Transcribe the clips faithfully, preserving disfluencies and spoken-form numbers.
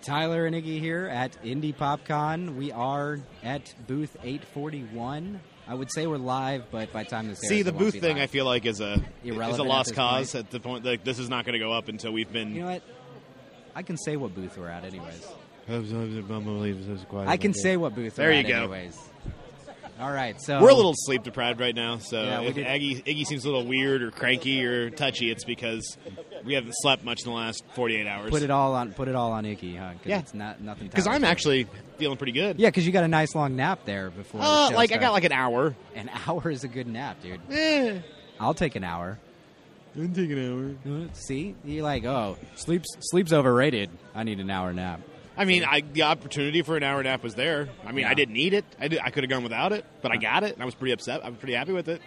Tyler and Iggy here at Indie PopCon. We are at booth eight forty-one. I would say we're live, but by the time this airs, See, the it won't booth be thing, live. I feel like, is a Irrelevant is a lost at this cause point. at the point. Like, this is not going to go up until we've been. You know what? I can say what booth we're at anyways. I I can say what booth There we're you at go. anyways. All right, so... We're a little sleep deprived right now, so Yeah, we if did- Aggie, Iggy seems a little weird or cranky or touchy, it's because we haven't slept much in the last forty-eight hours. Put it all on Put it all on Iggy, huh? Cause Yeah. it's not, nothing... Because Tyler's I'm doing. actually feeling pretty good. Yeah, because you got a nice long nap there before the Uh, show like, I starts. got like an hour. An hour is a good nap, dude. Eh. I'll take an hour. I'll take an hour. See? You're like, oh, sleep's sleep's overrated. I need an hour nap. I mean, I, the opportunity for an hour nap was there. I mean, Yeah. I didn't need it. I, did, I could have gone without it, but I got it, and I was pretty upset. I was pretty happy with it.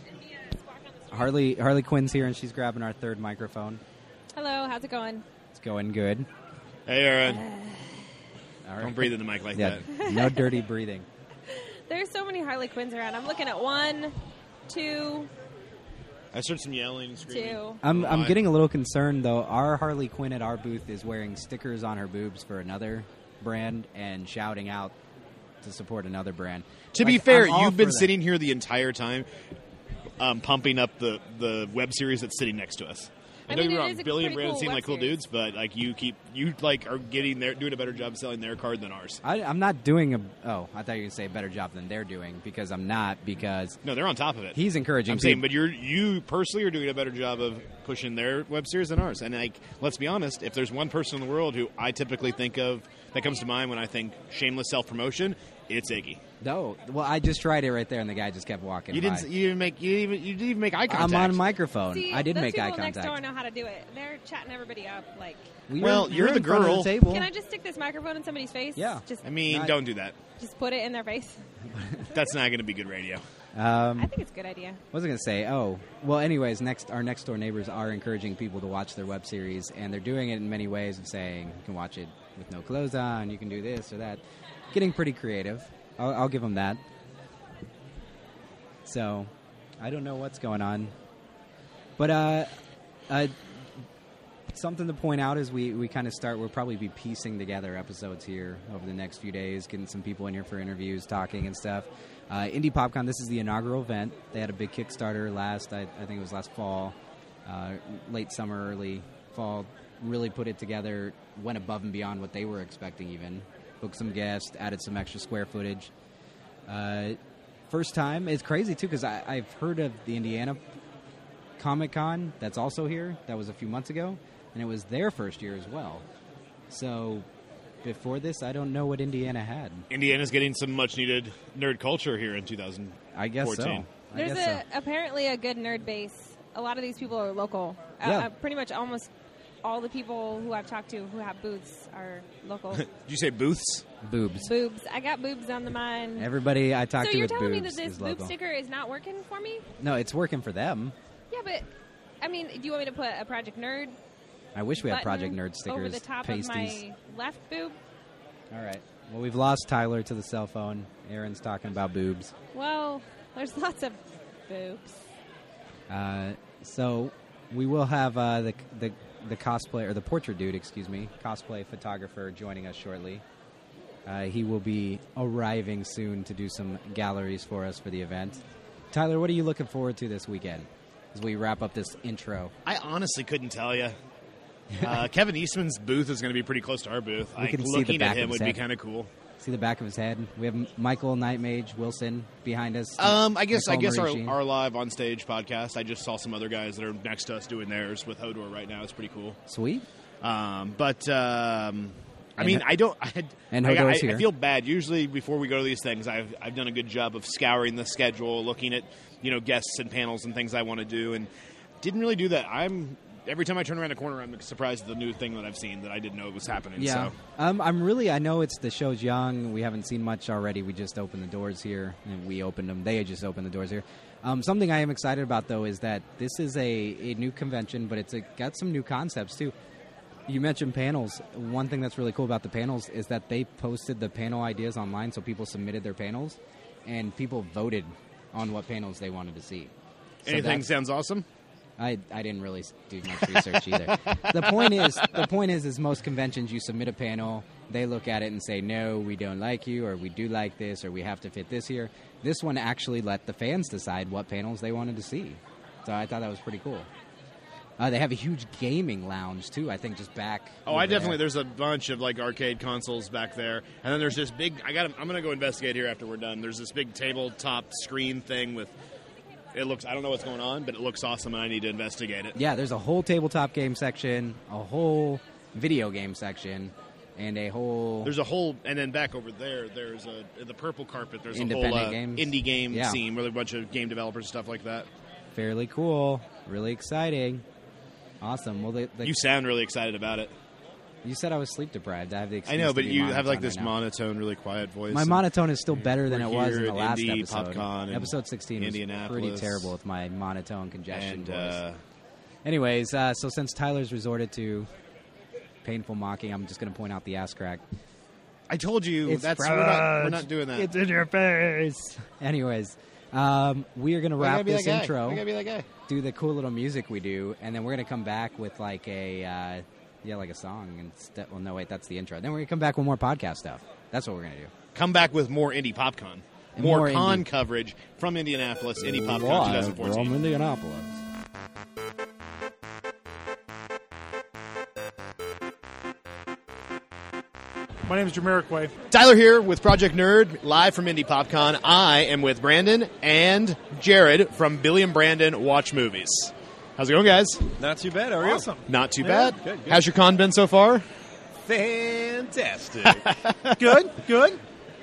Harley Harley Quinn's here, and she's grabbing our third microphone. Hello, how's it going? It's going good. Hey, Aaron. All right. Don't breathe in the mic like Yeah, that. no dirty breathing. There's so many Harley Quinns around. I'm looking at one, two, I heard some yelling and screaming. two. I'm I'm Why? getting a little concerned though. Our Harley Quinn at our booth is wearing stickers on her boobs for another brand and shouting out to support another brand. To Like, be fair, I'm all you've been for that. sitting here the entire time, um, pumping up the, the web series that's sitting next to us. I, I know mean, you're it wrong. is a Billy and pretty Brandon cool seem web like cool series. dudes, but like you keep you like are getting their doing a better job selling their card than ours. I, I'm not doing a. Oh, I thought you were going to say a better job than they're doing because I'm not. Because No, they're on top of it. he's encouraging. I'm saying, people- but you're you personally are doing a better job of pushing their web series than ours. And like, let's be honest, if there's one person in the world who I typically think of that comes to mind when I think shameless self promotion, it's Iggy. No, well, I just tried it right there, and the guy just kept walking. You by. didn't. You didn't make. You didn't even. You didn't even make eye contact. I'm on microphone. See, I did those make eye people next door contact. know how to do it. They're chatting everybody up. Like, We Well, were- you're we're the in front of girl. The table. can I just stick this microphone in somebody's face? Yeah. Just, I mean, Not- don't do that. just put it in their face. That's not going to be good radio. Um, I think it's a good idea. What was I going to say? Oh, well, anyways, next our next door neighbors are encouraging people to watch their web series, and they're doing it in many ways of saying you can watch it with no clothes on, you can do this or that. Getting pretty creative. I'll, I'll give them that. So, I don't know what's going on. But uh, uh, something to point out is we, we kind of start, we'll probably be piecing together episodes here over the next few days, getting some people in here for interviews, talking and stuff. Uh, Indie PopCon, this is the inaugural event. They had a big Kickstarter last, I, I think it was last fall, uh, late summer, early fall. Really put it together, went above and beyond what they were expecting even. Booked some guests, added some extra square footage. Uh, first time, it's crazy too because I've heard of the Indiana Comic Con that's also here. That was a few months ago, and it was their first year as well. So before this, I don't know what Indiana had. Indiana's getting some much needed nerd culture here in two thousand fourteen. I guess so. I There's guess a, apparently a good nerd base. A lot of these people are local. Uh, Yeah. uh, pretty much almost all the people who I've talked to who have booths are local. Did you say booths? so. Boobs. Boobs. I got boobs on the mine. Everybody I talked So to you're with telling me boobs that this is boob local. sticker is not working for me? No, it's working for them. Yeah, but I mean, do you want me to put a Project Nerd I wish we had button Project Nerd stickers, over the top pasties. of my left boob? All right. Well, we've lost Tyler to the cell phone. Aaron's talking about boobs. Well, there's lots of boobs. Uh, so we will have uh, the the the cosplay or the portrait dude, excuse me, cosplay photographer joining us shortly. Uh, he will be arriving soon to do some galleries for us for the event. Tyler, what are you looking forward to this weekend as we wrap up this intro? I honestly couldn't tell you. Uh, Kevin Eastman's booth is going to be pretty close to our booth. We Like, can see the looking back at him of his would be head. kind of cool. See the back of his head. We have Michael Nightmage Wilson behind us. Um, I guess I Nicole guess our, Marie Sheen. our live on stage podcast. I just saw some other guys that are next to us doing theirs with Hodor right now. It's pretty cool. Sweet. Um, but um, I And mean, Ho- I don't. I, had, and I, Hodor's I, here. I feel bad. Usually, before we go to these things, I've I've done a good job of scouring the schedule, looking at you know guests and panels and things I want to do, and didn't really do that. I'm every time I turn around a corner, I'm surprised at the new thing that I've seen that I didn't know was happening. Yeah. So. Um, I'm really, I know it's the show's young. We haven't seen much already. We just opened the doors here, and we opened them. They just opened the doors here. Um, something I am excited about, though, is that this is a, a new convention, but it's a, got some new concepts, too. You mentioned panels. One thing that's really cool about the panels is that they posted the panel ideas online, so people submitted their panels, and people voted on what panels they wanted to see. So Anything that's- sounds awesome. I, I didn't really do much research either. The point is, the point is, is most conventions you submit a panel, they look at it and say, no, we don't like you, or we do like this, or we have to fit this here. This one actually let the fans decide what panels they wanted to see. So I thought that was pretty cool. Uh, they have a huge gaming lounge, too, I think, just back. Oh, over I definitely, there. there's a bunch of, like, arcade consoles back there. And then there's this big, I got. I'm going to go investigate here after we're done. There's this big tabletop screen thing with, it looks, I don't know what's going on, but it looks awesome, and I need to investigate it. Yeah, there's a whole tabletop game section, a whole video game section, and a whole... There's a whole, and then back over there, there's a, the purple carpet, there's a whole Independent uh, games. indie game Yeah. scene with a bunch of game developers and stuff like that. Fairly cool. Really exciting. Awesome. Well, the, the, You sound really excited about it. you said I was sleep deprived. I have the I excuse know, to but be you have, like, monotone this right now. monotone, really quiet voice. My and monotone is still better than we're it was in here the at last Indy, episode. PopCon, and Episode sixteen was pretty Indianapolis. terrible with my monotone congestion And, voice. uh, Anyways, uh, so since Tyler's resorted to painful mocking, I'm just going to point out the ass crack. I told you, It's that's we're not, we're not doing that. It's in your face. Anyways, um, we are going to I gotta wrap be this that guy. intro, I gotta be that guy. do the cool little music we do, and then we're going to come back with like a, uh, yeah, like a song. And st- well, no, wait, that's the intro. Then we're going to come back with more podcast stuff. That's what we're going to do. Come back with more Indie PopCon. And More, more con indie. coverage from Indianapolis, Indie PopCon twenty fourteen. Indianapolis. My name is Jamiroquai. Tyler here with Project Nerd, live from Indie PopCon. I am with Brandon and Jared from Billy and Brandon Watch Movies. How's it going, guys? Not too bad. How are you? Awesome. Not too Yeah, bad. good, good. How's your con been so far? Fantastic. Good, good.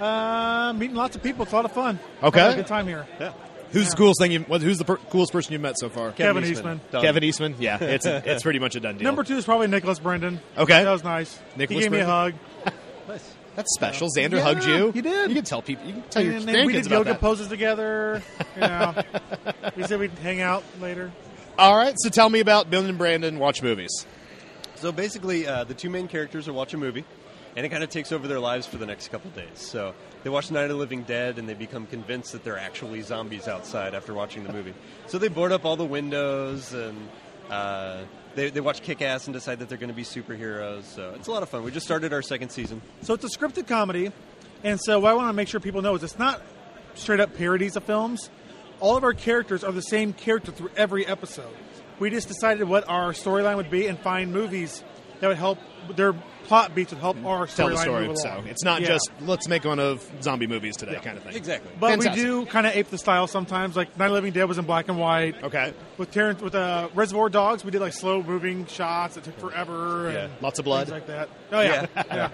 Uh, meeting lots of people. It's a lot of fun. Okay. Having a good time here. yeah. Who's the coolest thing? You, what- who's the per- coolest person you've met so far? Kevin Eastman. Done. Kevin Eastman. Yeah, it's a, it's pretty much a done deal. Number two is probably Nicholas Brendan. Okay. That was nice. Nicholas he gave me a hug. That's special. Xander Yeah, hugged you. he did. You can tell people. You can tell your And then we grandkids did about yoga that. poses together. You know, we said we'd hang out later. All right. So tell me about Billy and Brandon Watch Movies. So basically, uh, the two main characters are watching a movie, and it kind of takes over their lives for the next couple days. So they watch Night of the Living Dead, and they become convinced that they're actually zombies outside after watching the movie. So they board up all the windows, and uh, they, they watch Kick-Ass and decide that they're going to be superheroes. So it's a lot of fun. We just started our second season. So it's a scripted comedy, and so what I want to make sure people know is it's not straight up parodies of films. All of our characters are the same character through every episode. We just decided what our storyline would be and find movies that would help, their plot beats would help our Tell the storyline story. move So along. it's not Yeah. just let's make one of zombie movies today Yeah. kind of thing. Exactly. But Fantastic. we do kind of ape the style sometimes. Like Night of the Living Dead was in black and white. Okay. With Terrence, with uh, Reservoir Dogs, we did like slow moving shots that took forever. Yeah. And Lots of blood. things like that. Oh yeah,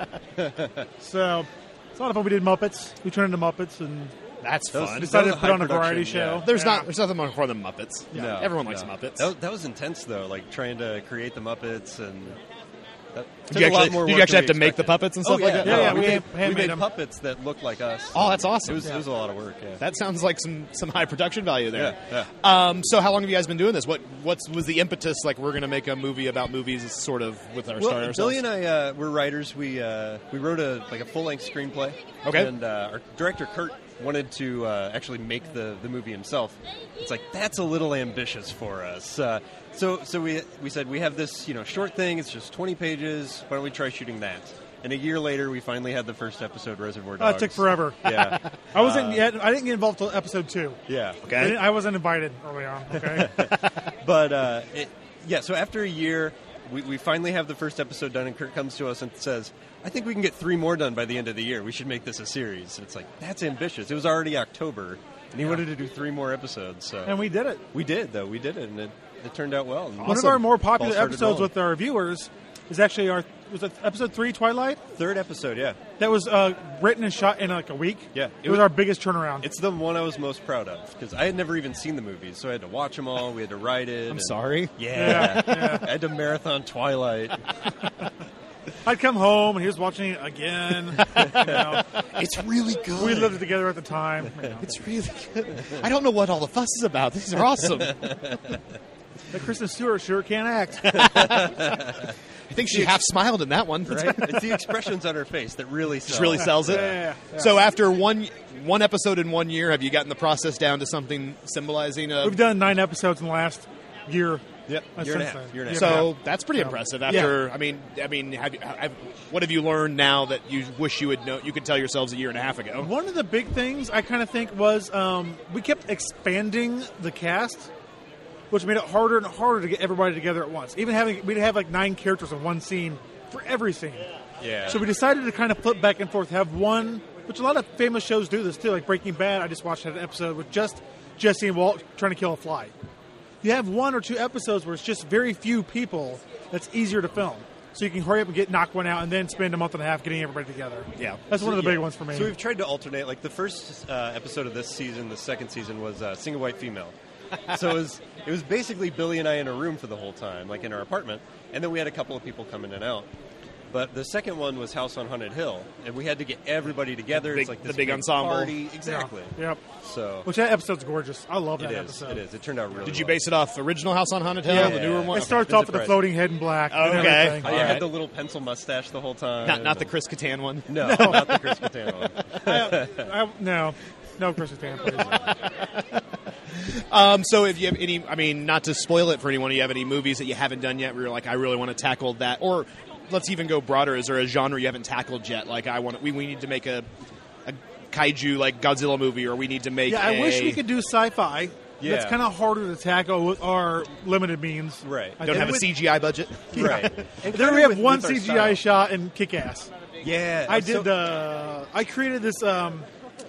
yeah. So it's a lot of fun. We did Muppets. We turned into Muppets, and That's Those- fun. That decided was to a put on a high variety production, show. yeah. There's Yeah. not. There's nothing more than Muppets. No, Everyone No. likes Muppets. That was, that was intense, though, like trying to create the Muppets and... That Did took you a lot actually, more did you work actually than have to we make the expected. puppets and Oh, stuff yeah, like that? Yeah, yeah, we, we made, hand- we handmade made them. puppets that looked like us. Oh, that's awesome. It was, it was a lot of work, yeah. That sounds like some, some high production value there. Yeah, Um, so how long have you guys been doing this? What what was the impetus? Like we're going to make a movie about movies, sort of with our Well, star ourselves. Billy and I, uh, we're writers. We uh, we wrote a like a full length screenplay. Okay. And uh, our director Kurt wanted to uh, actually make the, the movie himself. It's like that's a little ambitious for us. Uh, so so we we said we have this you know short thing. It's just twenty pages. Why don't we try shooting that? And a year later, we finally had the first episode, Reservoir oh, Dogs. it took forever. Yeah. I wasn't Uh, yet. I didn't get involved till episode two. Yeah. I, Okay. didn't- I wasn't invited early on. Okay. But uh, it, yeah, so after a year, we, we finally have the first episode done, and Kurt comes to us and says, "I think we can get three more done by the end of the year. We should make this a series." And it's like that's ambitious. It was already October, and he wanted to do three more episodes. So and we did it. we did, though. We did it, and it, it turned out well. And One of our more popular Ball started episodes rolling. with our viewers is actually our was it episode three, Twilight. third episode, yeah. That was uh, written and shot in like a week. Yeah. it, was our biggest turnaround. It's the one I was most proud of because I had never even seen the movies, so I had to watch them all. We had to write it. I'm and- sorry. Yeah, Yeah, I had to marathon Twilight. I'd come home and he was watching it again. You know, It's really good. we lived together at the time. You know. It's really good. I don't know what all the fuss is about. These are awesome. But Kristen Stewart sure can't act. I think she half smiled in that one. Right? It's the expressions on her face that really sell. Just really sells it. Yeah, yeah, yeah. So after one one episode in one year, have you gotten the process down to something symbolizing? A, We've done nine episodes in the last year. Yep, That's year and a since half. then. Year and a Yeah. half. So that's pretty Yeah. impressive. After, I mean, I mean, have, you- have, what have you learned now that you wish you would know? You could tell yourselves a year and a half ago. One of the big things I kind of think was um, we kept expanding the cast, which made it harder and harder to get everybody together at once. Even having we'd have like nine characters in one scene for every scene. Yeah. So we decided to kind of flip back and forth, have one, which a lot of famous shows do this too, like Breaking Bad. I just watched an episode with just Jesse and Walt trying to kill a fly. You have one or two episodes where it's just very few people. That's easier to film. So you can hurry up and get knock one out, and then spend a month and a half getting everybody together. Yeah. That's one of the Yeah. big ones for me. So we've tried to alternate. Like the first uh, episode of this season, the second season was uh, single white female. So it was it was basically Billy and I in a room for the whole time, like in our apartment, and then we had a couple of people come in and out. But the second one was House on Haunted Hill, and we had to get everybody together. The big- it's like the this big ensemble. party. Exactly. Yep. So Which that episode's gorgeous. I love it that is. episode. It is. It turned out really. Did you well. base it off original House on Haunted Hill, Yeah. the newer one? It Okay. starts off with the Surprise. floating head in black. and Okay. everything. Oh, yeah, I All had right. the little pencil mustache the whole time. Not, not the Chris Kattan one. No, not the Chris Kattan one. I, no, no Christmas Tan, please. Um, so if you have any, I mean, not to spoil it for anyone, do you have any movies that you haven't done yet where you're like, I really want to tackle that? Or let's even go broader. Is there a genre you haven't tackled yet? Like, I want, we, we need to make a, a kaiju, like Godzilla movie, or we need to make Yeah, I a- wish we could do sci-fi. Yeah. That's kind of harder to tackle with our limited means. Right. I Don't think. have a with- C G I budget. Right. And There kind we of have with- one with our C G I style. shot in Kick-Ass. Yeah, I so- did the. I created this um,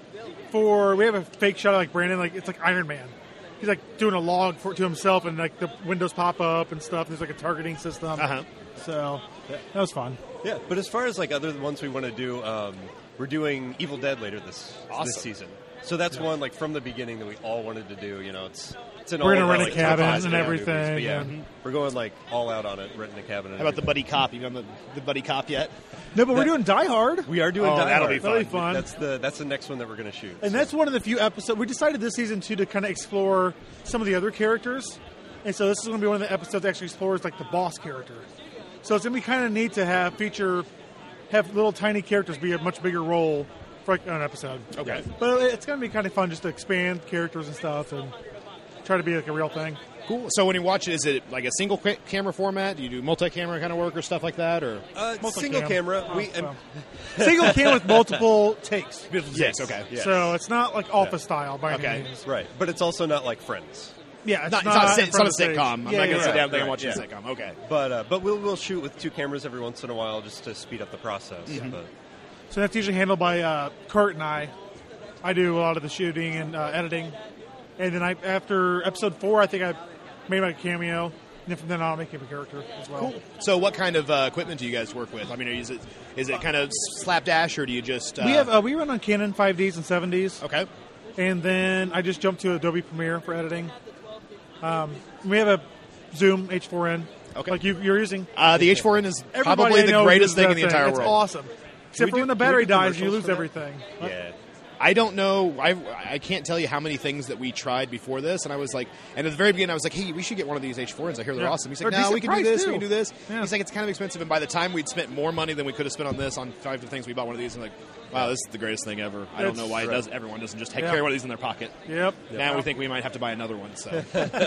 for. We have a fake shot of like Brandon, like it's like Iron Man. He's like doing a log for to himself, and like the windows pop up and stuff. There's like a targeting system. Uh-huh. So that was fun. Yeah, but as far as like other ones we want to do, um, we're doing Evil Dead later this Awesome. this season. So that's one like from the beginning that we all wanted to do. You know, it's it's an We're gonna all rent a like, cabin top-class and movies, everything, but yeah, and- we're going like all out on it, renting a cabin. And How about the everything. buddy cop? You done the, the buddy cop yet? No, but we're That- doing Die Hard. We are doing. Oh, Die that'll Hard. be That'll be fun. fun. That's the that's the next one that we're going to shoot. And so. that's one of the few episodes we decided this season too to kind of explore some of the other characters. And so this is going to be one of the episodes that actually explores like the boss character. So it's going to be kind of neat to have feature, have little tiny characters be a much bigger role for like, an episode. Okay. But it's going to be kind of fun just to expand characters and stuff and try to be like a real thing. Cool. So when you watch it, is it like a single qu- camera format? Do you do multi-camera kind of work or stuff like that? Or uh, Multi-cam. single camera. Oh, we um, well. Single cam with multiple takes. yes, okay. Yes. So it's not like Office style by Okay. any means. right, but it's also not like Friends. Yeah, it's Not, not, it's not, a, in sit- it's front not a of the stage. sitcom. I'm Yeah, not yeah, going to yeah. sit down there and right, watch yeah. a sitcom. Okay. But uh, but we'll we'll shoot with two cameras every once in a while just to speed up the process. Mm-hmm. But So that's usually handled by uh, Kurt and I. I do a lot of the shooting and uh, editing, and then I after episode four, I think I made my cameo. And then from then on, I'll make him a character as well. Cool. So what kind of uh, equipment do you guys work with? I mean, is it is it kind of slapdash, or do you just uh, We have uh, we run on Canon five Ds and seven Ds, okay? and then I just jumped to Adobe Premiere for editing. Um, we have a Zoom H four N, Okay. like you, you're using. Uh, the H four N is Everybody probably I the know greatest uses thing that in the entire It's world. awesome, except we for do- when the can we battery do dies, you commercials lose for that? everything. yeah. I don't know. I I can't tell you how many things that we tried before this, and I was like, and at the very beginning, I was like, hey, we should get one of these H four Ns. I hear they're Yeah. awesome. He's They're like, no, decent we can do price, this, too. we can do this. Yeah. He's like, it's kind of expensive, and by the time we'd spent more money than we could have spent on this on five different things, we bought one of these, and like, wow, this is the greatest thing ever. I don't It's- know why it right. does. Everyone doesn't just take, Yeah. carry one of these in their pocket. Yep. Now we think we might have to buy another one. So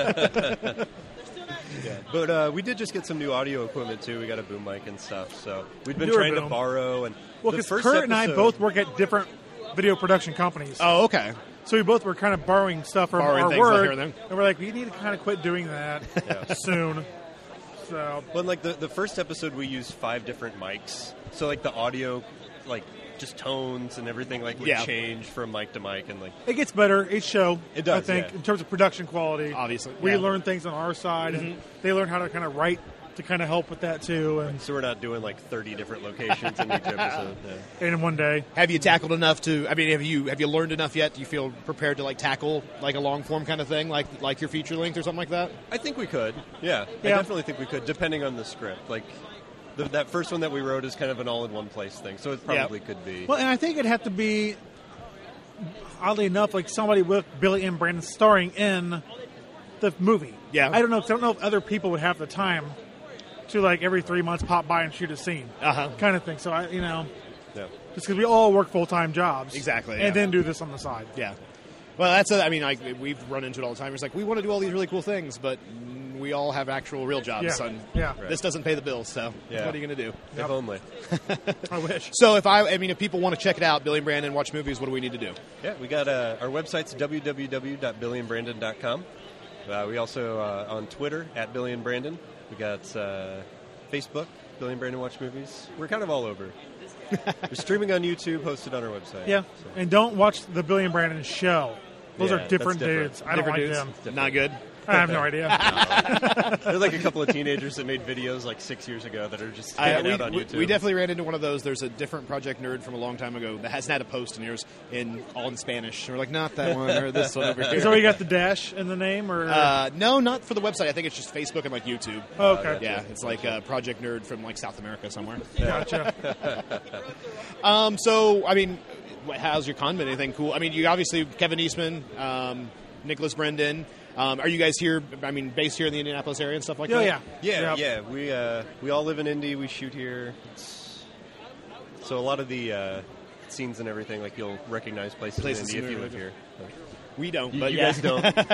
But uh, we did just get some new audio equipment too. We got a boom mic and stuff. So we've been Newer trying to boom. borrow and Well, the because first Kurt and I episode- both work at different video production companies. oh, okay. So we both were kind of borrowing stuff from Borrowing our things, I work, hear them. and we're like, we need to kind of quit doing that soon. So Well, like the the first episode, we used five different mics. So like the audio, like just tones and everything, like would Yeah. change from mic to mic, and like it gets better each show. It does, I think, yeah. in terms of production quality. Obviously, we yeah. learn things on our side, and they learn how to kind of write to kind of help with that too. And, so we're not doing like thirty different locations in each episode. Yeah. and in one day, Have you tackled enough to? I mean, have you have you learned enough yet? Do you feel prepared to like tackle like a long form kind of thing, like like your feature length or something like that? I think we could. Yeah, I Yeah. definitely think we could, depending on the script. Like the, that first one that we wrote is kind of an all-in-one place thing, so it probably could be. well, and I think it'd have to be, oddly enough, like somebody with Billy and Brandon starring in the movie. Yeah. I don't know. 'Cause I don't know if other people would have the time to like every three months pop by and shoot a scene, Uh-huh. kind of thing. So I, you know, yeah. just because we all work full time jobs, Exactly, and yeah. then do this on the side. Yeah. Well, that's. A, I mean, like we've run into it all the time. It's like we want to do all these really cool things, but we we all have actual real jobs. Yeah. Son. Yeah. Right. This doesn't pay the bills, so Yeah. what are you going to do? If only. I wish. So if I, I mean, if people want to check it out, Billy and Brandon Watch Movies, what do we need to do? Yeah, we got uh, our website's w w w dot billy and brandon dot com. Uh, we also uh, on Twitter at Billy and Brandon. We got uh, Facebook, Billy and Brandon Watch Movies. We're kind of all over. We're streaming on YouTube, hosted on our website. Yeah, So. and don't watch the Billy and Brandon show. Those Yeah, are different, that's different. dudes. I don't Different like dudes? them. Not good. I have no idea. They're like a couple of teenagers that made videos like six years ago that are just I, hanging we, out on we- YouTube. we definitely ran into one of those. There's a different Project Nerd from a long time ago that hasn't had a post in years, in all in Spanish. And we're like, not that one or this one over here. So you got the dash in the name, or Uh, no, not for the website. I think it's just Facebook and like YouTube. oh, okay, Yeah, it's like uh, Project Nerd from like South America somewhere. gotcha. Um, so, I mean, wh- how's your con been? Anything cool? I mean, you obviously Kevin Eastman, um, Nicholas Brendan. Um, are you guys here? I mean, based here in the Indianapolis area and stuff like Oh that? yeah, Yeah, Yep. yeah. We uh, we all live in Indy. We shoot here. It's, so a lot of the uh, scenes and everything, like you'll recognize places, Places in Indy if you familiar live with here. We don't, You, but you yeah. guys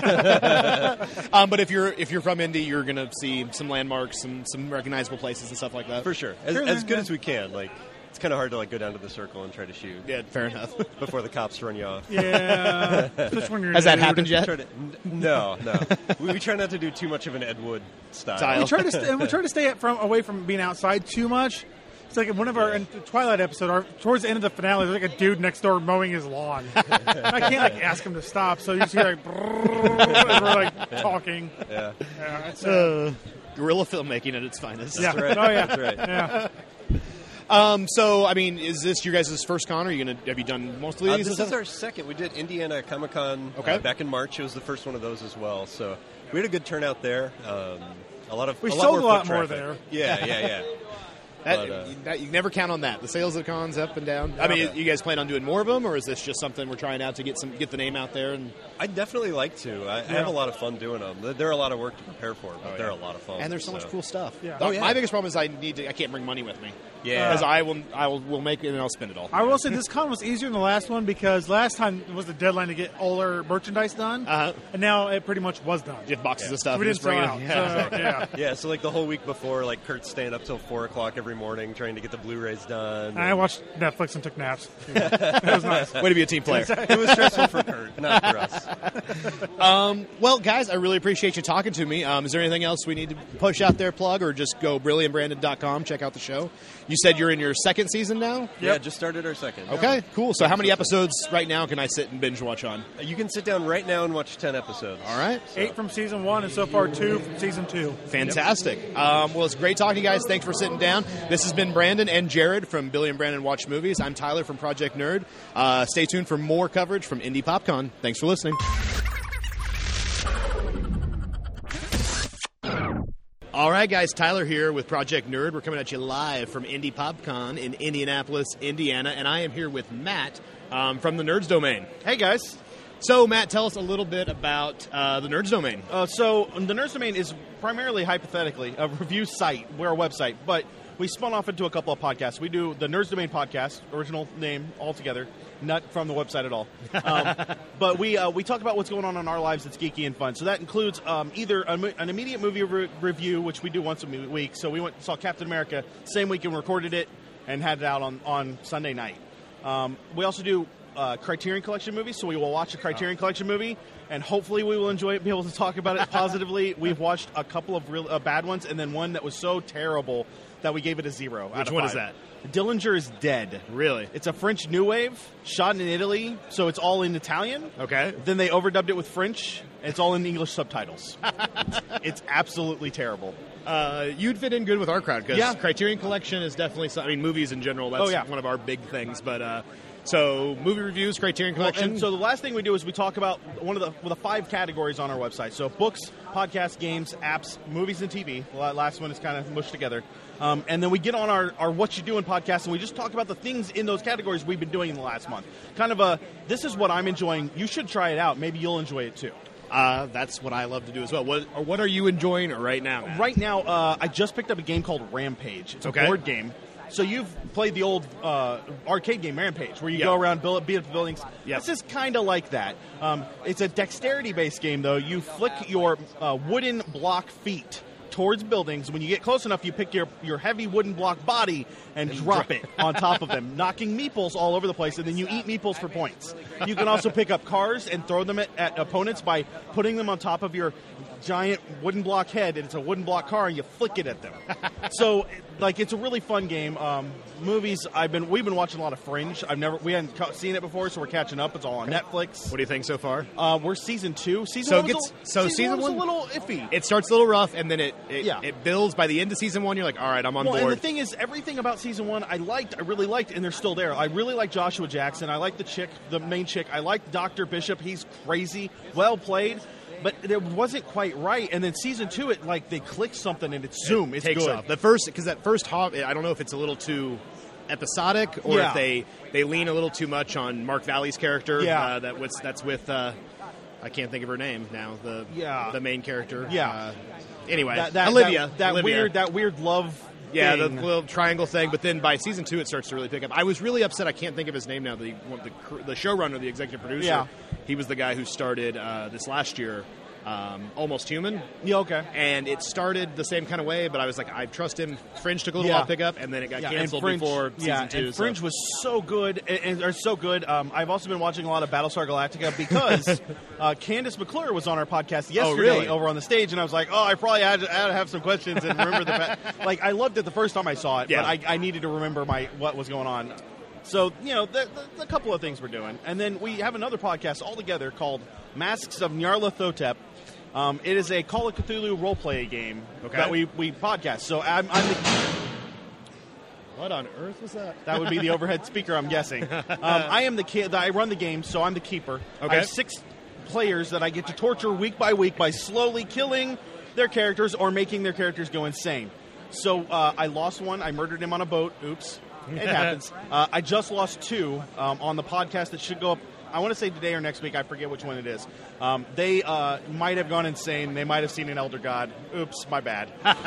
don't. um, but if you're if you're from Indy, you're gonna see some landmarks, some some recognizable places and stuff like that. For sure. As, Sure, as good yeah. as we can. Like, it's kind of hard to like go down to the circle and try to shoot Yeah, fair enough. before the cops run you off. Yeah, especially when you're Has that nude. happened yet? Try to, n- no, no. we, we try not to do too much of an Ed Wood style. Style. We try to st- and we try to stay from away from being outside too much. It's like in one of our in the Twilight episode, our, towards the end of the finale, there's like a dude next door mowing his lawn. I can't like ask him to stop, so you just hear like and we're like talking. Yeah. Yeah, it's, uh, Uh, guerrilla filmmaking at its finest. yeah. right. Oh yeah, That's right. yeah. Um, so, I mean, is this your guys' first con? Or are you gonna have you done most of Uh, these? this is our second. We did Indiana Comic Con Okay. uh, back in March. It was the first one of those as well. So we had a good turnout there. Um, a lot of We a sold lot a lot foot more traffic. there. Yeah, yeah, yeah. That, But, uh, you, that- you never count on that. The sales of cons up and down. I mean, Yeah. you guys plan on doing more of them, or is this just something we're trying out to get some get the name out there? And I'd definitely like to. I, I have a lot of fun doing them. They're a lot of work to prepare for, but they're a lot of fun. and there's so much cool stuff. Yeah. The- Oh, yeah. My biggest problem is I need to. I can't bring money with me. Yeah. because I will. I will. Will make it and I'll spend it all. I will say this con was easier than the last one because last time was the deadline to get all our merchandise done, Uh-huh. and now it pretty much was done. Just boxes of stuff. We and didn't just bring sell it out. in. Yeah. So, yeah. Yeah, so like the whole week before, like Kurt's staying up till four o'clock every morning trying to get the Blu-rays done. I watched Netflix and took naps. It was nice. Way to be a team player. It was stressful for Kurt, not for us. Well, guys, I really appreciate you talking to me. Um, is there anything else we need to push out there, plug, or just go brilly and brandon dot com, check out the show? You said you're in your second season now? Yeah, just started our second. Okay, cool. So how many episodes right now can I sit and binge watch on? You can sit down right now and watch ten episodes. All right. Eight from season one, and so far two from season two. Fantastic. Um, well, it's great talking to you guys. Thanks for sitting down. This has been Brandon and Jared from Billy and Brandon Watch Movies. I'm Tyler from Project Nerd. Uh, stay tuned for more coverage from Indie PopCon. Thanks for listening. All right, guys. Tyler here with Project Nerd. We're coming at you live from Indie PopCon in Indianapolis, Indiana, and I am here with Matt um, from the Nerds Domain. Hey guys. So, Matt, tell us a little bit about uh, the Nerds Domain. Uh, so the Nerds Domain is primarily, hypothetically, a review site. We're a website, but we spun off into a couple of podcasts. We do the Nerds Domain podcast, original name altogether, not from the website at all. Um, but we uh, we talk about what's going on in our lives that's geeky and fun. So that includes um, either a, mo- an immediate movie re- review, which we do once a mo- week. So we went and saw Captain America same week and recorded it and had it out on, on Sunday night. Um, we also do uh, Criterion Collection movies, so we will watch a Criterion Collection movie, and hopefully we will enjoy it, be able to talk about it positively. We've watched a couple of real uh, bad ones, and then one that was so terrible that we gave it a zero. out Which of one five. is that? Dillinger is Dead. Really? It's a French new wave, shot in Italy, so it's all in Italian. Okay. Then they overdubbed it with French, and it's all in English subtitles. It's absolutely terrible. Uh, you'd fit in good with our crowd because Yeah. Criterion Collection is definitely. Some, I mean, movies in general. That's Oh, yeah. one of our big things. But uh, so movie reviews, Criterion Well, Collection. and so the last thing we do is we talk about one of the, well, the five categories on our website. So books, podcasts, games, apps, movies, and T V. The la- last one is kind of mushed together. Um, and then we get on our, our What You Doing podcast, and we just talk about the things in those categories we've been doing in the last month. Kind of a, this is what I'm enjoying. You should try it out. Maybe you'll enjoy it too. uh, that's what I love to do as well. What or what are you enjoying right now? Matt? Right now, uh, I just picked up a game called Rampage. It's a Okay. board game. So you've played the old uh, arcade game Rampage, where you Yeah. go around, build, beat up the buildings. Yeah. This is kind of like that. Um, it's a dexterity-based game, though. You flick your uh, wooden block feet towards buildings. When you get close enough, you pick your, your heavy wooden block body and drop it on top of them, knocking meeples all over the place, and then you eat meeples for points. You can also pick up cars and throw them at, at opponents by putting them on top of your giant wooden block head, and it's a wooden block car, and you flick it at them. So, like, it's a really fun game. Um, movies, I've been we've been watching a lot of Fringe. I've never we hadn't ca- seen it before, so we're catching up. It's all on Netflix. What do you think so far? Uh, we're season two. Season So one was it gets- a, so season, season one was one- a little iffy. It starts a little rough, and then it it, Yeah. it builds. By the end of season one, you're like, all right, I'm on Well, board. and the thing is, everything about season one I liked, I really liked, and they're still there. I really like Joshua Jackson. I like the chick, the main chick. I like Doctor Bishop. He's crazy, well played, but it wasn't quite right. And then season two, it like they click something and it's zoom. It's takes good. off. The first, because that first hop, I don't know if it's a little too episodic or Yeah. if they, they lean a little too much on Mark Valley's character. Yeah. uh, that was that's with uh, I can't think of her name now. The Yeah. the main character. Yeah. Uh, anyway, That, that, Olivia. That, that Olivia. weird. That weird love. Yeah, the thing. little triangle thing. But then by season two, it starts to really pick up. I was really upset. I can't think of his name now. The the, cr- the showrunner, the executive producer. Yeah. He was the guy who started uh, this last year, um, Almost Human. Yeah, okay. And it started the same kind of way, but I was like, I trust him. Fringe took a little Yeah. while to pick up, and then it got Yeah, and canceled Fringe- before season yeah, two. and so- Fringe was so good, and, and are so good. Um, I've also been watching a lot of Battlestar Galactica because uh, Candace McClure was on our podcast yesterday really? over on the stage, and I was like, oh, I probably had to, had to have some questions and remember the fa- like. I loved it the first time I saw it, Yeah. but I, I needed to remember my what was going on. So you know, the, the, the couple of things we're doing, and then we have another podcast all together called Masks of Nyarlathotep. Um, it is a Call of Cthulhu roleplay game Okay. that we, we podcast. So I'm, I'm the What on earth was that? That would be the overhead speaker, I'm guessing. Um, I am the kid. I run the game, so I'm the keeper. Okay. I have six players that I get to torture week by week by slowly killing their characters or making their characters go insane. So uh, I lost one. I murdered him on a boat. Oops. It happens. Uh, I just lost two um, on the podcast that should go up. I want to say today or next week. I forget which one it is. Um, they uh, might have gone insane. They might have seen an elder god. Oops, my bad.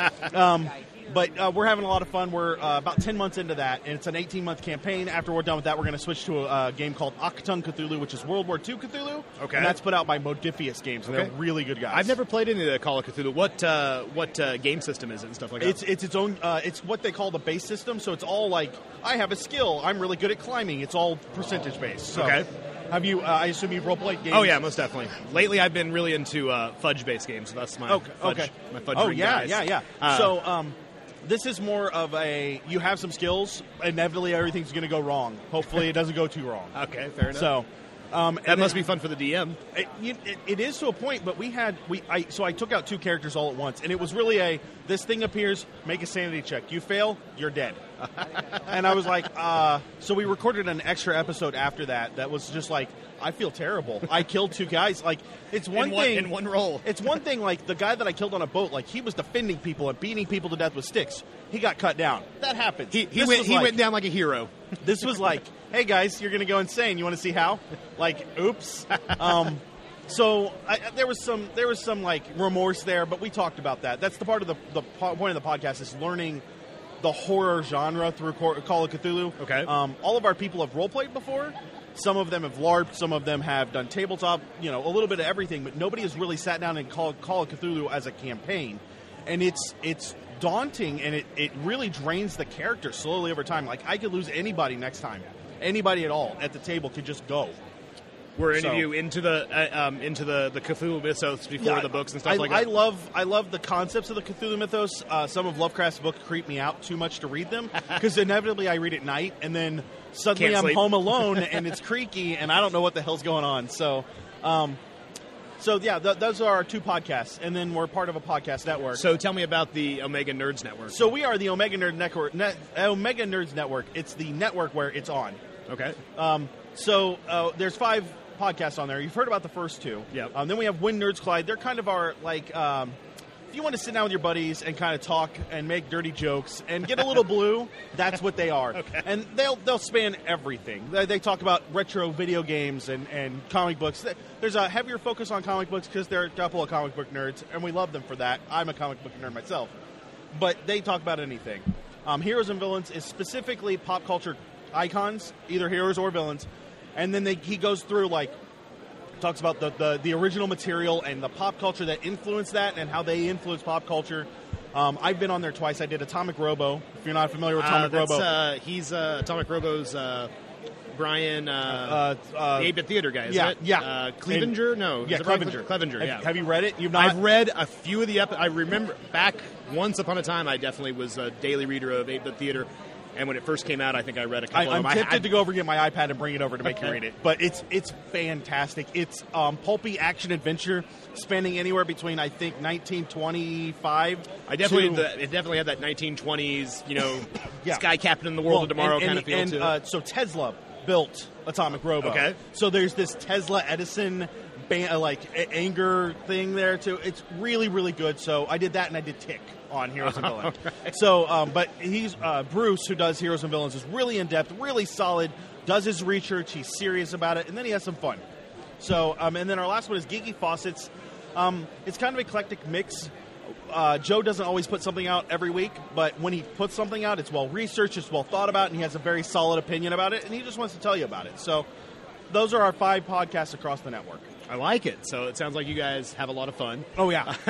um, but uh, we're having a lot of fun. We're uh, about ten months into that, and it's an eighteen-month campaign. After we're done with that, we're going to switch to a uh, game called Achtung Cthulhu, which is World War Two Cthulhu. Okay. And that's put out by Modiphius Games, and Okay. they're really good guys. I've never played any of the Call of Cthulhu. What uh, what uh, game system is it and stuff like that? It's it's its own. Uh, it's what they call the base system. So it's all like, I have a skill. I'm really good at climbing. It's all percentage based. So Okay. Have you? Uh, I assume you've role played games. Oh yeah, most definitely. Lately, I've been really into uh, fudge-based games. So that's my Okay. fudge, okay. my fudge oh ring yeah, guys. yeah, yeah. Uh, so um, this is more of a. You have some skills. Inevitably, everything's going to go wrong. Hopefully, it doesn't go too wrong. okay, fair enough. So. Um, that must be fun for the D M. It, you- it, it is to a point, but we had we. I so I took out two characters all at once, and it was really a this thing appears, make a sanity check. You fail, you're dead. And I was like, uh, so we recorded an extra episode after that. That was just like, I feel terrible. I killed two guys. Like it's one In one- thing in one roll. It's one thing like the guy that I killed on a boat. Like he was defending people and beating people to death with sticks. He got cut down. That happens. He, he This went was he like- went down like a hero. This was like, hey guys, you're going to go insane. You want to see how? Like, oops. Um, so I, there was some there was some like remorse there, but we talked about that. That's the part of the the po- point of the podcast is learning the horror genre through Cor- Call of Cthulhu. Okay. Um, all of our people have role played before. Some of them have LARPed. Some of them have done tabletop. You know, a little bit of everything. But nobody has really sat down and called Call of Cthulhu as a campaign, and it's it's daunting, and it, it really drains the character slowly over time. Like I could lose anybody next time. Anybody at all at the table could just go. Were any So- of you into the uh, um, into the, the Cthulhu mythos before Yeah, the books and stuff I, like I that? love I love the concepts of the Cthulhu mythos. Uh, some of Lovecraft's books creep me out too much to read them because inevitably I read at night and then suddenly Can't I'm sleep. home alone and it's creaky and I don't know what the hell's going on. So, um, so yeah, th- those are our two podcasts, and then we're part of a podcast network. So tell me about the Omega Nerds Network. So we are the Omega Nerd Network. Net, Omega Nerds Network. It's the network where it's on. okay. Um, so uh, there's five podcasts on there. You've heard about the first two. Yep. Um, then we have When Nerds Collide. They're kind of our like. Um, if you want to sit down with your buddies and kind of talk and make dirty jokes and get a little blue, that's what they are. Okay. And they'll they'll span everything. They, they talk about retro video games and, and comic books. There's a heavier focus on comic books because they're a couple of comic book nerds, and we love them for that. I'm a comic book nerd myself, but they talk about anything. Um, Heroes and Villains is specifically pop culture icons, either heroes or villains, and then they, he goes through like talks about the, the the original material and the pop culture that influenced that and how they influence pop culture. Um, I've been on there twice. I did Atomic Robo. If you're not familiar with Atomic uh, that's, Robo, uh, he's uh, Atomic Robo's uh, Brian, uh, uh, uh, the eight-bit theater guy. Isn't yeah, it? yeah. Uh, Clevenger? And, no, yeah, is it Brian Clevenger. Clevenger. Have, Yeah. have you read it? You've not. I've read a few of the episodes. I remember back once upon a time. I definitely was a daily reader of eight-bit theater. And when it first came out, I think I read a couple I, of them. I'm tempted I, I, to go over and get my iPad and bring it over to make Okay. you read it. But it's it's fantastic. It's um, pulpy action adventure spanning anywhere between, I think, nineteen twenty-five I definitely, to, the, it definitely had that nineteen twenties, you know, Yeah. Sky Captain in the World well, of Tomorrow and, kind and, of feel and, to it. uh, so Tesla built Atomic Robo. Okay. So there's this Tesla Edison ban- uh, like a- anger thing there too. It's really really good. So I did that and I did Tick on Heroes and Villains. Right. So, um, but he's uh, Bruce, who does Heroes and Villains, is really in depth, really solid. Does his research. He's serious about it, and then he has some fun. So, um, and then our last one is Geeky Faucets. Um, it's kind of eclectic mix. Uh, Joe doesn't always put something out every week, but when he puts something out, it's well researched, it's well thought about, and he has a very solid opinion about it, and he just wants to tell you about it. So, those are our five podcasts across the network. I like it. So it sounds like you guys have a lot of fun. Oh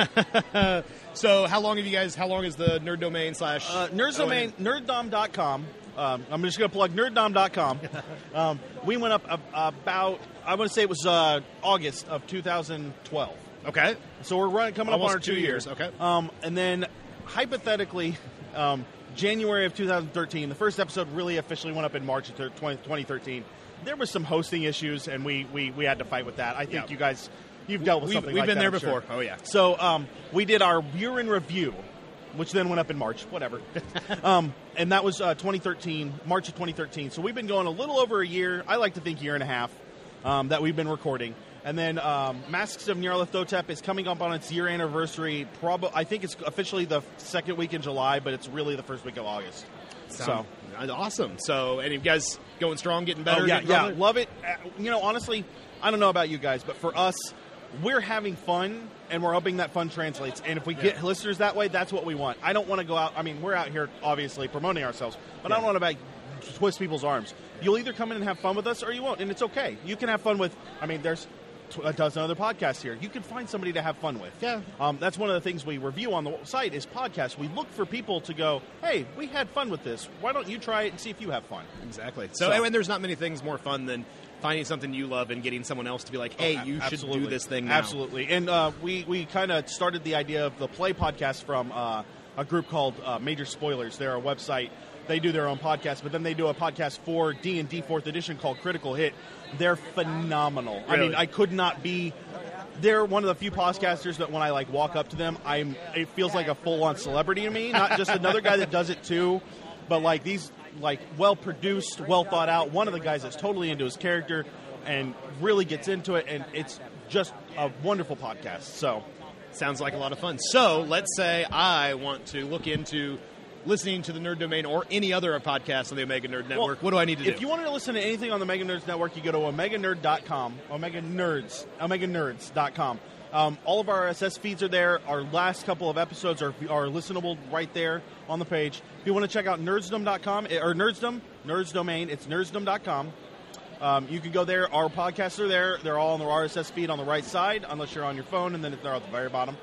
yeah. So how long have you guys, how long is the Nerd Domain slash? Uh, Nerds Domain, nerddom dot com. Um, I'm just going to plug nerddom dot com. Um, we went up a, about, I want to say it was uh, August of two thousand twelve. Okay. So we're running, coming Almost up on our two, two years. years, okay. Um, and then, hypothetically, um, January of two thousand thirteen, the first episode really officially went up in March of twenty thirteen. There was some hosting issues, and we, we, we had to fight with that. I think Yeah. you guys, you've dealt with We've- something we've like been that, there I'm sure. before. Oh, yeah. So um, we did our year in review, which then went up in March, whatever. um, and that was uh, twenty thirteen, March of twenty thirteen. So we've been going a little over a year. I like to think year and a half um, that we've been recording. And then um, Masks of Nyarlathotep is coming up on its year anniversary. Prob- I think it's officially the second week in July, but it's really the first week of August. So awesome. So, and you guys going strong, getting better? Oh, yeah, getting yeah, better? love it. Uh, You know, honestly, I don't know about you guys, but for us, we're having fun, and we're hoping that fun translates. And if we get listeners that way, that's what we want. I don't want to go out. I mean, we're out here obviously promoting ourselves, but I don't want to like twist people's arms. You'll either come in and have fun with us, or you won't, and it's okay. You can have fun with. I mean, there's a dozen other podcasts here. You can find somebody to have fun with. Yeah. Um, that's one of the things we review on the site is podcasts. We look for people to go, hey, we had fun with this. Why don't you try it and see if you have fun? Exactly. So, So- and there's not many things more fun than finding something you love and getting someone else to be like, hey, Oh, a- you should absolutely. do this thing now. Absolutely. And uh, we, we kind of started the idea of the Play podcast from uh, a group called uh, Major Spoilers. They're a website. They do their own podcast, but then they do a podcast for D and D fourth Edition called Critical Hit. They're phenomenal. I Really? mean, I could not be... They're one of the few podcasters that when I like walk up to them, I'm. It feels like a full-on celebrity to me. Not just another guy that does it too, but like these, like well-produced, well thought out. One of the guys that's totally into his character and really gets into it, and it's just a wonderful podcast. So, Sounds like a lot of fun. So let's say I want to look into listening to the Nerd Domain or any other podcast on the Omega Nerd Network. Well, what do I need to do? if you want to listen to anything on the Omega Nerds Network, you go to omega nerd dot com, Omega Nerds, omega nerds dot com. Um, all of our R S S feeds are there. Our last couple of episodes are, are listenable right there on the page. If you want to check out nerdsdom dot com, or Nerdsdom, Nerds Domain, it's nerdsdom dot com. Um, you can go there. Our podcasts are there. They're all on the R S S feed on the right side, unless you're on your phone, and then they're at the very bottom.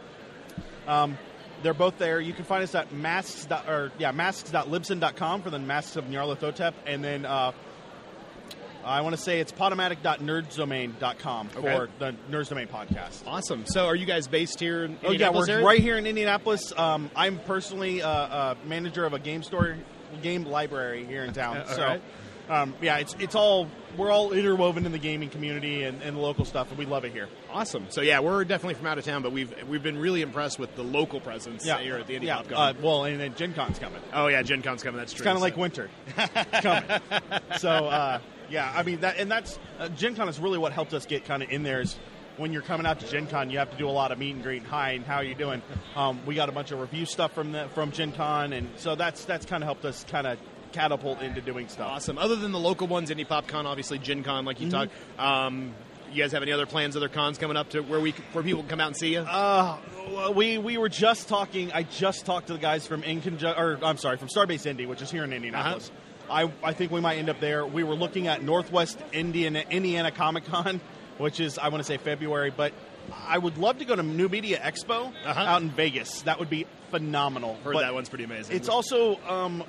Um, they're both there. You can find us at masks. Or yeah, masks dot libsyn dot com for the Masks of Nyarlathotep, and then uh, I want to say it's podomatic dot nerdsdomain dot com for Okay. the Nerds Domain podcast. Awesome. So are you guys based here in Oh yeah, Indianapolis we're area? right here in Indianapolis. Um, I'm personally uh, uh, manager of a game store, game library here in town. All so, right. um, yeah, it's it's all we're all interwoven in the gaming community and, and the local stuff, and we love it here. Awesome. So yeah, we're definitely from out of town, but we've we've been really impressed with the local presence Yeah, here at the Indie yeah. Pop Con. Uh, well, and then Gen Con's coming. oh yeah, Gen Con's coming. That's true. It's kind of So- like winter. It's coming. So, uh, yeah, I mean, that, and that's, uh, Gen Con is really what helped us get kind of in there is when you're coming out to Gen Con, you have to do a lot of meet and greet. Hi, and how are you doing? Um, we got a bunch of review stuff from the, from Gen Con, and so that's that's kind of helped us kind of catapult into doing stuff. Awesome. Other than the local ones, Indie PopCon, obviously Gen Con, like you Mm-hmm. talked. Um, you guys have any other plans, other cons coming up to where we where people can come out and see you? Uh, well, we we were just talking. I just talked to the guys from in conju- or I'm sorry, from Starbase Indy, which is here in Indianapolis. Uh-huh. I I think we might end up there. We were looking at Northwest Indiana Indiana Comic Con, which is I want to say February, but I would love to go to New Media Expo uh-huh. out in Vegas. That would be phenomenal. Heard but that one's pretty amazing. It's also um,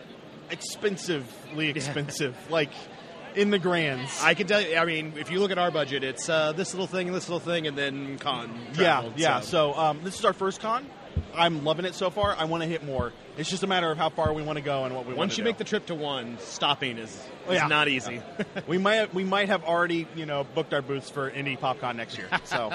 expensively expensive, like in the grands. I can tell you. I mean, if you look at our budget, it's uh, this little thing and this little thing, and then con. Yeah, traveled, yeah. So, So um, this is our first con. I'm loving it so far. I want to hit more. It's just a matter of how far we want to go and what we want once to you do. make the trip to one, stopping is, is Oh, yeah. not easy. we might have, we might have already you know booked our booths for Indie PopCon next year. So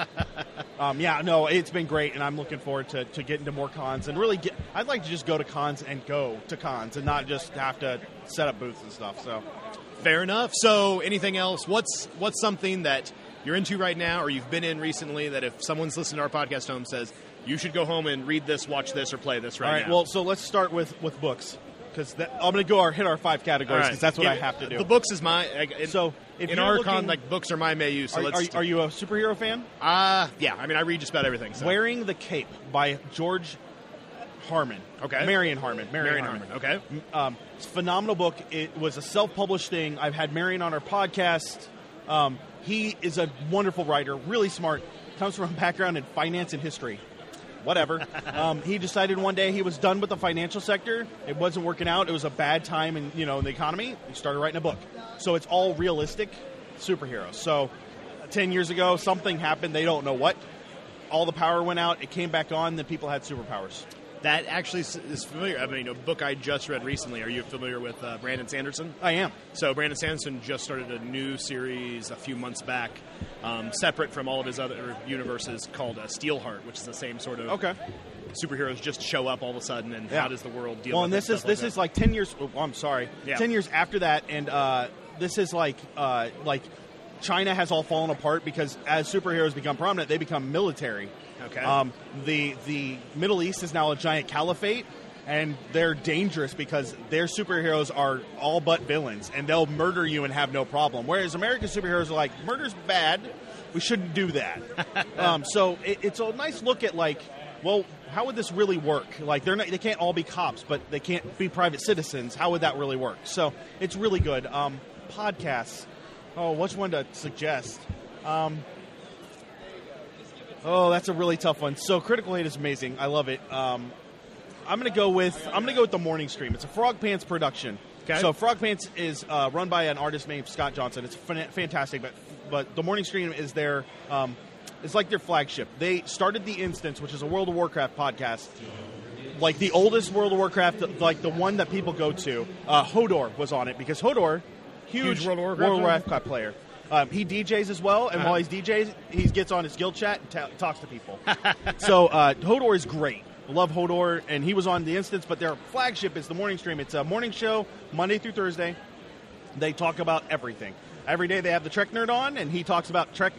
um, yeah, no, it's been great, and I'm looking forward to, to getting to more cons and really get. I'd like to just go to cons and go to cons and not just have to set up booths and stuff. So Fair enough. So, anything else? What's what's something that you're into right now, or you've been in recently, that if someone's listening to our podcast home says you should go home and read this, watch this, or play this right all right, now? well, so let's start with, with books because I'm going to go our hit our five categories because that's what Give I it- have to do. The books is my. I- it- So, if in you're our looking- con, like books are my mayu. So are, let's. are, are you a superhero fan? Uh, yeah. I mean, I read just about everything. So. Wearing the Cape by George Harmon. Okay. Marion Harmon. Marion, Marion Harmon. Harmon. Okay. Um, it's a phenomenal book. It was a self-published thing. I've had Marion on our podcast. Um, he is a wonderful writer, really smart. Comes from a background in finance and history. Whatever. um, he decided one day he was done with the financial sector. It wasn't working out. It was a bad time in you know in the economy. He started writing a book. So it's all realistic superheroes. So ten years ago, something happened. They don't know what. All the power went out. It came back on. Then people had superpowers. That actually is- is familiar. I mean, a book I just read recently. Are you familiar with uh, Brandon Sanderson? I am. So Brandon Sanderson just started a new series a few months back, um, separate from all of his other universes, called uh, Steelheart, which is the same sort of Okay. superheroes just show up all of a sudden, and Yeah. how does the world deal Well, with and it, this is stuff this like is that. like ten years. Oh, I'm sorry, Yeah. ten years after that, and uh, this is like uh, like China has all fallen apart because as superheroes become prominent, they become military. Okay. Um, the the Middle East is now a giant caliphate, and they're dangerous because their superheroes are all but villains, and they'll murder you and have no problem. Whereas American superheroes are like, murder's bad, we shouldn't do that. um, so it, it's a nice look at like, well, how would this really work? Like they're not, they can't all be cops, but they can't be private citizens. How would that really work? So it's really good. Um, podcasts. Oh, which one to suggest? Um, oh, that's a really tough one. So Critical Hit is amazing. I love it. Um, I'm going to go with I'm going to go with the Morning Stream. It's a Frog Pants production. Okay. So Frog Pants is uh, run by an artist named Scott Johnson. It's fan- fantastic, but but the Morning Stream is their um, it's like their flagship. They started the Instance, which is a World of Warcraft podcast. Like the oldest World of Warcraft, like the one that people go to. Uh, Hodor was on it because Hodor, huge, Huge World of Warcraft World of fan? Warcraft player. Um, he D Js as well, and Uh-huh. while he's D Js, he gets on his guild chat and ta- talks to people. so uh, Hodor is great. Love Hodor, and he was on the Instance, but their flagship is the Morning Stream. It's a morning show, Monday through Thursday. They talk about everything. Every day they have the Trek Nerd on, and he talks about Trek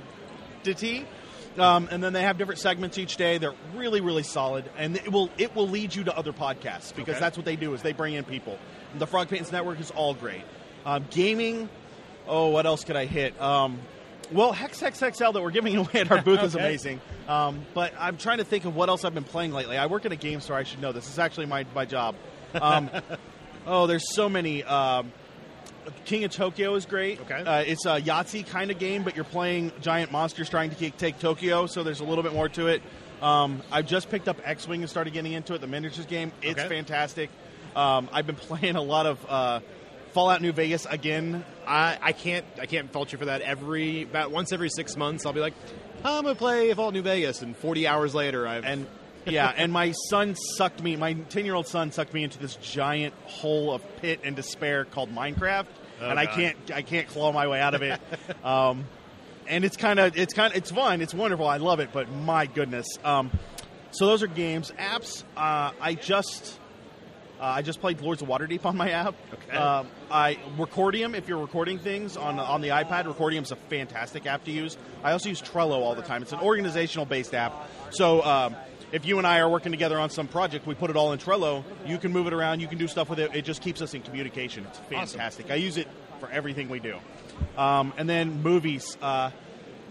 Nerdity. Um, and then they have different segments each day. They're really, really solid, and it will it will lead you to other podcasts because Okay. that's what they do is they bring in people. The Frog Pants Network is all great. Um, gaming, oh, what else could I hit? Um, well, Hex Hex X L that we're giving away at our booth is Okay. amazing. Um, but I'm trying to think of what else I've been playing lately. I work at a game store. I should know this. This is actually my, my job. Um, oh, there's so many. Um, King of Tokyo is great. Okay. Uh, it's a Yahtzee kind of game, but you're playing giant monsters trying to take, take Tokyo, so there's a little bit more to it. Um, I've just picked up X-Wing and started getting into it, the miniatures game. It's Okay. fantastic. Um, I've been playing a lot of uh, Fallout New Vegas again. I, I can't I can't fault you for that. Every about once every six months, I'll be like, I'm gonna play Fallout New Vegas, and forty hours later, I've And yeah, and my son sucked me, my ten-year-old son sucked me into this giant hole of pit and despair called Minecraft, Oh, and I God. can't I can't claw my way out of it. um, and it's kind of it's kind of it's fun, it's wonderful, I love it, but my goodness. Um, so those are games, apps. Uh, I just uh, I just played Lords of Waterdeep on my app. Okay. Um, I Recordium, if you're recording things on on the iPad, Recordium's a fantastic app to use. I also use Trello all the time. It's an organizational based app. So um, if you and I are working together on some project, we put it all in Trello. You can move it around. You can do stuff with it. It just keeps us in communication. It's fantastic. I use it for everything we do. Um, and then movies. Uh,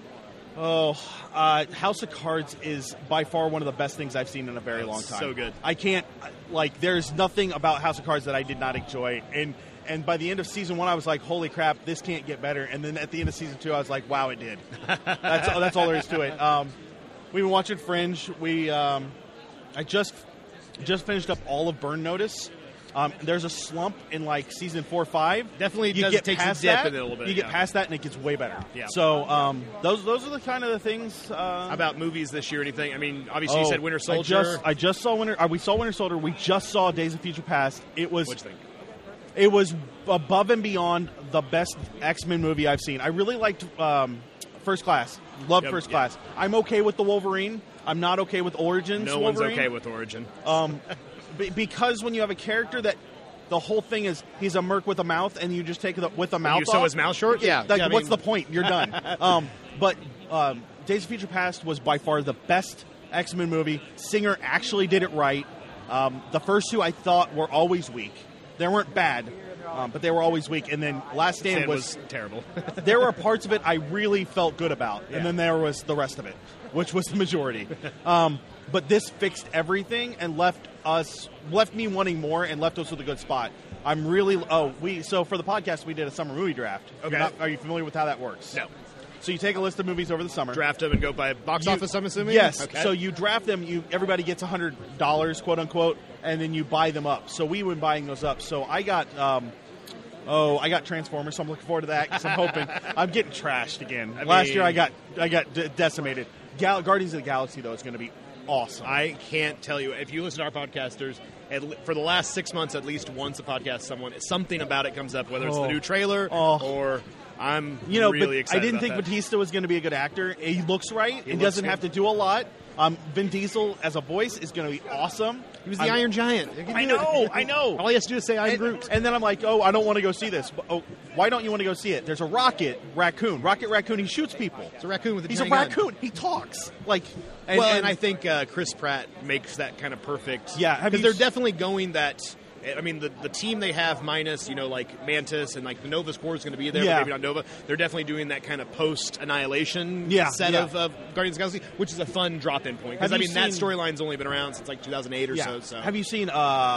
Oh, uh, House of Cards is by far one of the best things I've seen in a very Oh, long it's time. so good. I can't, like, there's nothing about House of Cards that I did not enjoy. And and by the end of season one, I was like, holy crap, this can't get better. And then at the end of season two, I was like, wow, it did. that's that's all there is to it. Um, we've been watching Fringe. We um, I just just finished up all of Burn Notice. Um, there's a slump in like season four, five. Definitely you does get take a past dip that, in it a little bit, You get yeah. past that, and it gets way better. Yeah. So um, those those are the kind of the things. Uh, How about movies this year? Anything? I mean, obviously oh, you said Winter I Soldier. just, I just saw Winter. Uh, we saw Winter Soldier. We just saw Days of Future Past. It was. What'd you think? It was above and beyond the best X-Men movie I've seen. I really liked um, First Class. Love Yep, First yeah. Class. I'm okay with the Wolverine. I'm not okay with Origins. No one's Wolverine. okay with Origin. Um, be- because when you have a character that the whole thing is he's a merc with a mouth, and you just take the with a mouth you sew off, his mouth short? Yeah. Like, Yeah, I what's mean- the point? You're done. um, but um, Days of Future Past was by far the best X-Men movie. Singer actually did it right. Um, the first two I thought were always weak. They weren't bad, um, but they were always weak. And then Last Stand Stand was, was terrible. there were parts of it I really felt good about, Yeah. and then there was the rest of it, which was the majority. Um, but this fixed everything and left us, left me wanting more, and left us with a good spot. I'm really oh we so for the podcast we did a summer movie draft. Okay. You're not- are you familiar with how that works? No. So you take a list of movies over the summer. Draft them and go by box You- office, I'm assuming? Yes. Okay. So you draft them. You everybody gets a hundred dollars, quote unquote, and then you buy them up. So we were buying those up. So I got, um, oh, I got Transformers. So I'm looking forward to that because I'm hoping I'm getting trashed again. I Last mean- year I got I got de- decimated. Gal- Guardians of the Galaxy though is going to be awesome. I can't tell you. If you listen to our podcasters, at, le- for the last six months, at least once a podcast, someone something about it comes up, whether it's Oh. the new trailer Oh. or I'm you know, really but excited I didn't about think that. Batista was going to be a good actor. He looks right. He, looks doesn't good. have to do a lot. Um, Vin Diesel as a voice is going to be awesome. He was the I'm- Iron Giant. I know, I know. All he has to do is say I'm and, Groot. and then I'm like, oh, I don't want to go see this. But, oh, why don't you want to go see it? There's a Rocket Raccoon. Rocket Raccoon. He shoots people. It's a raccoon with a He's a giant gun. raccoon. He talks like. And, well, and, and I think uh, Chris Pratt makes that kind of perfect. Yeah, have because you they're s- definitely going that. I mean, the the team they have minus you know like Mantis and like the Nova Squad is going to be there, Yeah. but maybe not Nova. They're definitely doing that kind of post annihilation Yeah, set yeah. of uh, Guardians of the Galaxy, which is a fun drop in point. Because Have I you mean, that seen- storyline's only been around since like two thousand eight or yeah. so. So Have you seen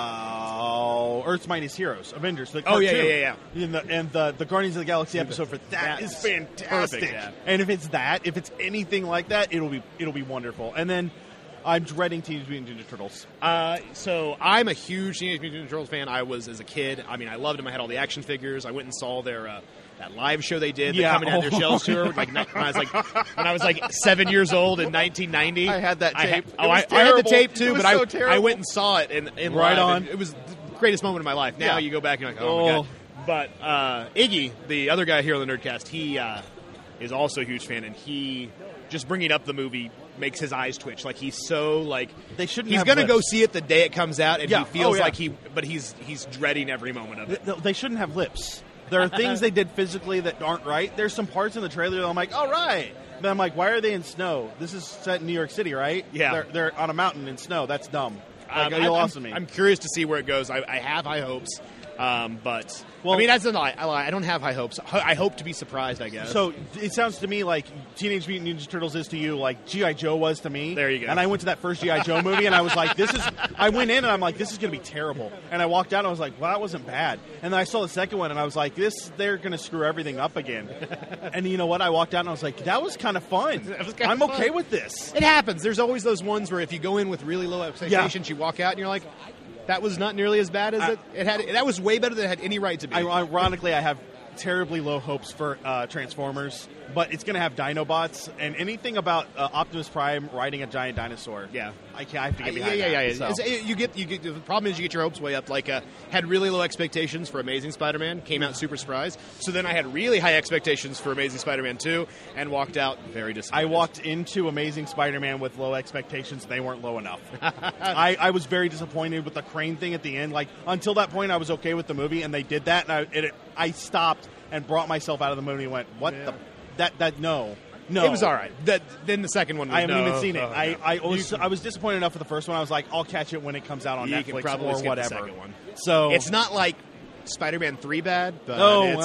uh, Earth's Mightiest Heroes, Avengers? The Oh, yeah, cartoon? yeah, yeah, And the, and the the Guardians of the Galaxy episode for that That's is fantastic. perfect, yeah. And if it's that, if it's anything like that, it'll be it'll be wonderful. And then I'm dreading Teenage Mutant Ninja Turtles. Uh, so I'm a huge Teenage Mutant Ninja Turtles fan. I was as a kid. I mean, I loved them. I had all the action figures. I went and saw their uh, that live show they did, the Yeah. coming out of their Oh. shells tour. Like when I was like when I was like seven years old in nineteen ninety. I had that I tape. oh, It was I, I had the terrible. tape too, It was but so I terrible. I went and saw it in, in Right live, on. and it was the greatest moment of my life. Now Yeah. you go back and you're like, oh, Oh. my god. But uh, Iggy, the other guy here on the Nerdcast, he uh, is also a huge fan, and he just bringing up the movie makes his eyes twitch. Like he's so like They shouldn't He's have gonna go lips. see it the day it comes out, and Yeah. he feels Oh, yeah. like he, but he's he's dreading every moment of it. Th- They shouldn't have lips. There are things they did physically that aren't right. There's some parts in the trailer that I'm like, all right. Then I'm like, why are they in snow? This is set in New York City, right? Yeah. They're, they're on a mountain in snow. That's dumb. Like, Um, you I'm, lost I'm- me. I'm curious to see where it goes. I, I have high hopes, um, but Well- I mean that's a lie. I lie. I don't have high hopes. Ho- I hope to be surprised. I guess. So it sounds to me like Teenage Mutant Ninja Turtles is to you like G I. Joe was to me. There you go. And I went to that first G I. Joe movie and I was like, this is. I went in and I'm like, this is going to be terrible. And I walked out and I was like, well, that wasn't bad. And then I saw the second one and I was like, this, they're going to screw everything up again. And you know what? I walked out and I was like, that was kind of fun. That was kinda I'm okay fun. with this. it happens. There's always those ones where if you go in with really low expectations, you walk out and you're like, that was not nearly as bad as I- it, it had. That was way better than it had any right to be. I, ironically, I have terribly low hopes for uh, Transformers, but it's going to have Dinobots and anything about uh, Optimus Prime riding a giant dinosaur. Yeah. I, can, I have to Uh, get yeah, behind yeah, yeah. that. yeah. So. It's- you get, you get. The problem is you get your hopes way up. Like, uh, had really low expectations for Amazing Spider-Man, came out super surprised. So then I had really high expectations for Amazing Spider-Man two, and walked out very disappointed. I walked into Amazing Spider-Man with low expectations. They weren't low enough. I, I was very disappointed with the crane thing at the end. Like until that point, I was okay with the movie, and they did that, and I, it, I stopped and brought myself out of the movie and went, "What Yeah. the? That that no, no." It was all right. That, then the second one was I haven't no, even seen it. oh, I, no. I was You- I was disappointed enough with the first one. I was like, I'll catch it when it comes out on You Netflix can probably or skip the whatever. second one. So It's not like Spider-Man three bad, but Oh, it's, well.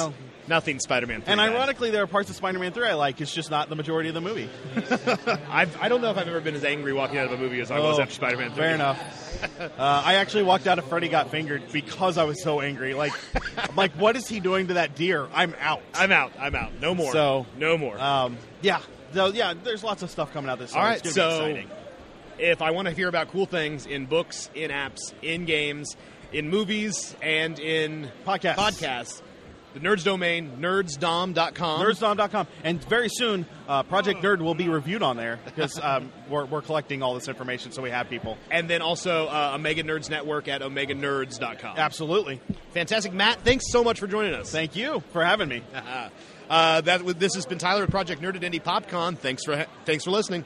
Nothing Spider-Man three. And bad. ironically, there are parts of Spider-Man three I like. It's just not the majority of the movie. I've, I don't know if I've ever been as angry walking out of a movie as I was Oh, after Spider-Man three. Fair enough. uh, I actually walked out of Freddy Got Fingered because I was so angry. Like, I'm like, what is he doing to that deer? I'm out. I'm out. I'm out. No more. So no more. Um, yeah. So yeah, there's lots of stuff coming out this summer. All right, It's gonna so be exciting. if I want to hear about cool things in books, in apps, in games, in movies, and in Podcasts. podcasts, the Nerds domain, nerds dom dot com. nerds dom dot com. And very soon, uh, Project Nerd will be reviewed on there because um, we're, we're collecting all this information so we have people. And then also uh, Omega Nerds Network at omega nerds dot com. Absolutely. Fantastic. Matt, thanks so much for joining us. Thank you for having me. uh, that This has been Tyler with Project Nerd at Indie PopCon. Thanks for, thanks for listening.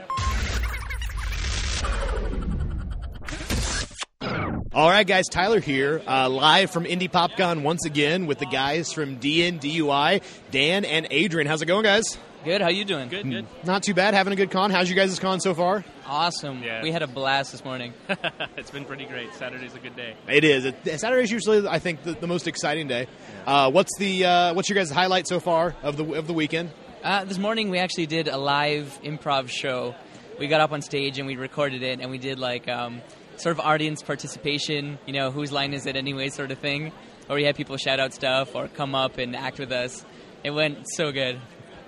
All right, guys, Tyler here, uh, live from Indie PopCon once again with the guys from D N D U I, Dan and Adrian. How's it going, guys? Good. How you doing? Good. Good. Not too bad. Having a good con. How's you guys' con so far? Awesome. Yeah. We had a blast this morning. It's been pretty great. Saturday's a good day. It is. It, Saturday's usually, I think, the, the most exciting day. Uh, what's the uh, what's your guys' highlight so far of the of the weekend? Uh, this morning we actually did a live improv show. We got up on stage and we recorded it, and we did like um, sort of audience participation. You know, whose line is it anyway, sort of thing. Or we had people shout out stuff or come up and act with us. It went so good.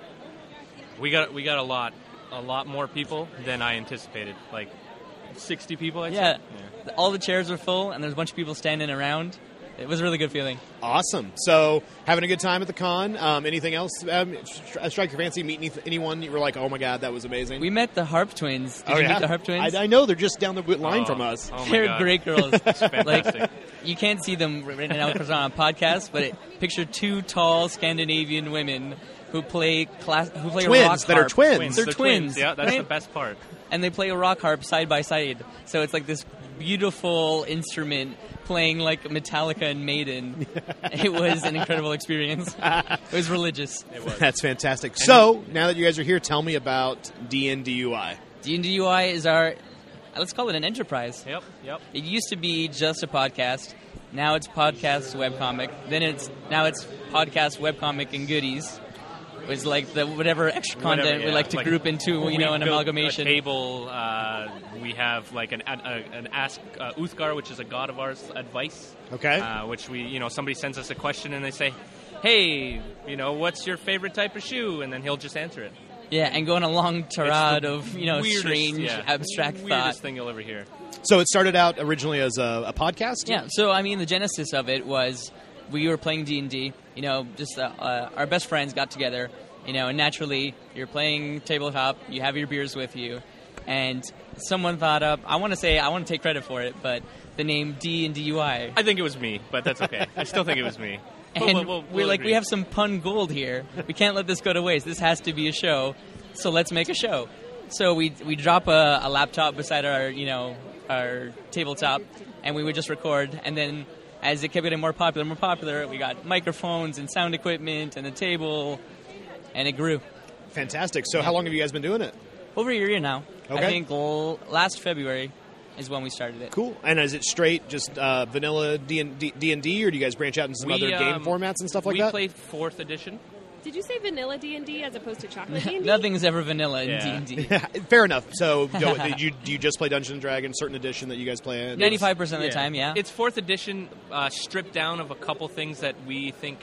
We got we got a lot, a lot more people than I anticipated. Like sixty people, I'd Yeah. say. Yeah. All the chairs were full, and there's a bunch of people standing around. It was a really good feeling. Awesome. So, having a good time at the con. Um, anything else um, stri- strike your fancy? Meet any, anyone you were like, oh my god, that was amazing? We met the Harp Twins. Did oh, you yeah? meet the Harp Twins? I, I know, they're just down the line Oh. from us. Oh my They're God. great girls. It's fantastic. Like, you can't see them right now because they're on a podcast, but it, picture two tall Scandinavian women who play class, who play Twins a rock that are harp. twins. They're, They're twins. Yeah, that's right? the best part. And they play a rock harp side by side. So it's like this beautiful instrument playing like Metallica and Maiden. It was an incredible experience. It was religious. It was. That's fantastic. So, now that you guys are here, tell me about D N D U I. D and D U I is our, let's call it an enterprise. Yep, yep. It used to be just a podcast. Now it's podcast, webcomic. Then it's now it's podcast, webcomic, and goodies. It was like the whatever extra content Whatever, we yeah. like to Like, group into, you we know, an built amalgamation. A table. Uh, we have like an an, an Ask uh, Uthgar, which is a god of ours, advice. Okay. Uh, which we, you know, somebody sends us a question and they say, "Hey, you know, what's your favorite type of shoe?" And then he'll just answer it. Yeah, and going a long tirade It's the of, you know, weirdest, strange, yeah, abstract weirdest thought. thing you'll ever hear. So, it started out originally as a, a podcast? Yeah, so I mean, the genesis of it was we were playing D and D. You know, just uh, uh, our best friends got together. You know, and naturally, you're playing tabletop. You have your beers with you, and someone thought up. I want to say I want to take credit for it, but the name D and D U I. I think it was me, but that's okay. I still think it was me. But And we'll- we'll- we're we'll like, agree. we have some pun gold here. We can't let this go to waste. This has to be a show. So let's make a show. So we we drop a, a laptop beside our you know our tabletop, and we would just record. And then as it kept getting more popular, more popular, we got microphones and sound equipment and a table, and it grew. Fantastic. So, how long have you guys been doing it? Over a year now. Okay. I think l- last February is when we started it. Cool. And is it straight just uh, vanilla D and D, or do you guys branch out into some We, other game um, formats and stuff like we that? played fourth edition. Did you say vanilla D and D as opposed to chocolate D and D? Nothing's ever vanilla in Yeah. D and D. Fair enough. So, do, did you, do you just play Dungeons and Dragons, certain edition that you guys play in? ninety-five percent of the time, yeah. It's fourth edition, uh, stripped down of a couple things that we think,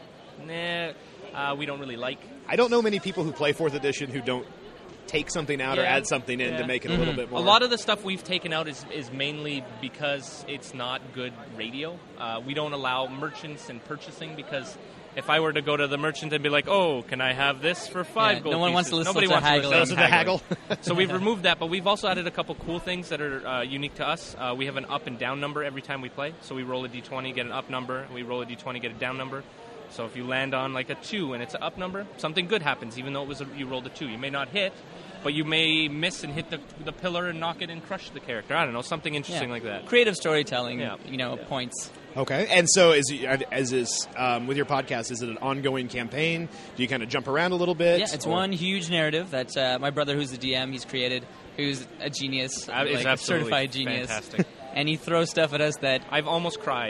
nah, uh, we don't really like. I don't know many people who play fourth edition who don't take something out or Yeah. add something in to Yeah. make it a little bit more. A lot of the stuff we've taken out is, is mainly because it's not good radio. Uh, we don't allow merchants and purchasing because if I were to go to the merchant and be like, "Oh, can I have this for five Yeah, gold no one wants pieces?" to listen Nobody to wants haggling. to Those listen are to the haggle. so we've removed that, but we've also added a couple cool things that are uh, unique to us. Uh, we have an up and down number every time we play. So we roll a d twenty, get an up number. We roll a d twenty, get a down number. So if you land on like a two and it's an up number, something good happens, even though it was a, you rolled a two. You may not hit, but you may miss and hit the, the pillar and knock it and crush the character. I don't know, something interesting Yeah. like that. Creative storytelling, Yeah. you know, points. Okay. And so, is as is um, with your podcast, is it an ongoing campaign? Do you kind of jump around a little bit? Yeah, it's or- one huge narrative that uh, my brother, who's the D M, he's created, who's a genius, Uh, it's like a absolutely certified genius. fantastic. And he throws stuff at us that I've almost cried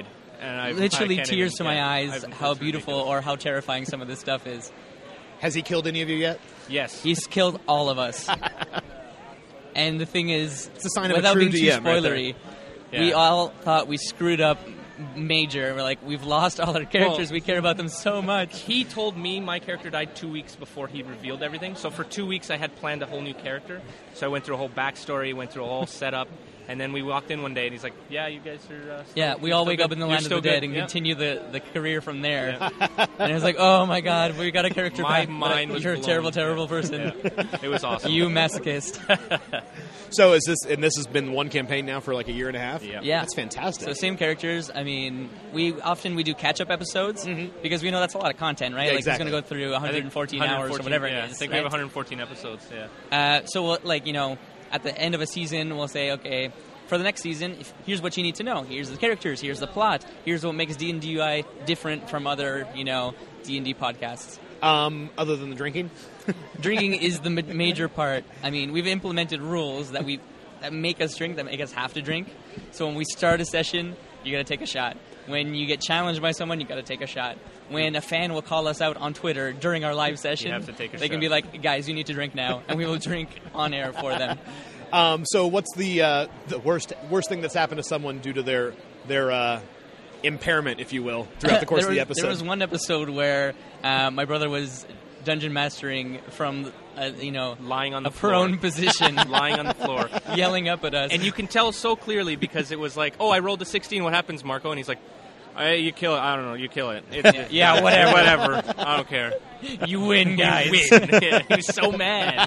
and I literally I can't tears even, to my yeah, eyes I've- how it's beautiful ridiculous. or how terrifying some of this stuff is. Has he killed any of you yet? Yes. He's killed all of us. And the thing is, It's a sign of a without true being too D M right there. spoilery, we Yeah. all thought we screwed up major. We're like, we've lost all our characters. Well- we care about them so much. He told me my character died two weeks before he revealed everything. So for two weeks, I had planned a whole new character. So I went through a whole backstory, went through a whole setup, and then we walked in one day, and he's like, "Yeah, you guys are." Uh, still, Yeah, we you're all still wake good. up in the You're land of the still dead good." and Yeah. continue the, the career from there. And I was like, oh my god, we got a character My back. mind was You're a blown. terrible, terrible person. Yeah. It was awesome. You masochist. So is this, and this has been one campaign now for like a year and a half? Yeah. Yeah. That's fantastic. So same characters. I mean, we often we do catch-up episodes because we know that's a lot of content, right? Yeah, like exactly. it's going to go through one I think hundred fourteen hours or whatever yeah, it is. I think right? we have one hundred fourteen episodes. Yeah. Uh, so, we'll, like, you know, at the end of a season, we'll say, okay, for the next season, if, here's what you need to know. Here's the characters. Here's the plot. Here's what makes D and D U I different from other, you know, D and D podcasts. Um, other than the drinking? Drinking is the ma- major part. I mean, we've implemented rules that we that make us drink, that make us have to drink. So when we start a session, you got to take a shot. When you get challenged by someone, you got to take a shot. When a fan will call us out on Twitter during our live session, have to take a they can shot. be like, "Guys, you need to drink now," and we will drink on air for them. Um, so what's the uh, the worst worst thing that's happened to someone due to their their uh, impairment, if you will, throughout the course there of the was- episode? There was one episode where uh, my brother was dungeon mastering from, uh, you know, lying on the a floor. prone position, lying on the floor, yelling up at us. and you can tell so clearly because it was like, "Oh, I rolled a sixteen. What happens, Marco?" And he's like, "Hey, you kill it. I don't know. You kill it. It's, Yeah, whatever. whatever. I don't care. You win, guys. You win." Yeah, he was so mad.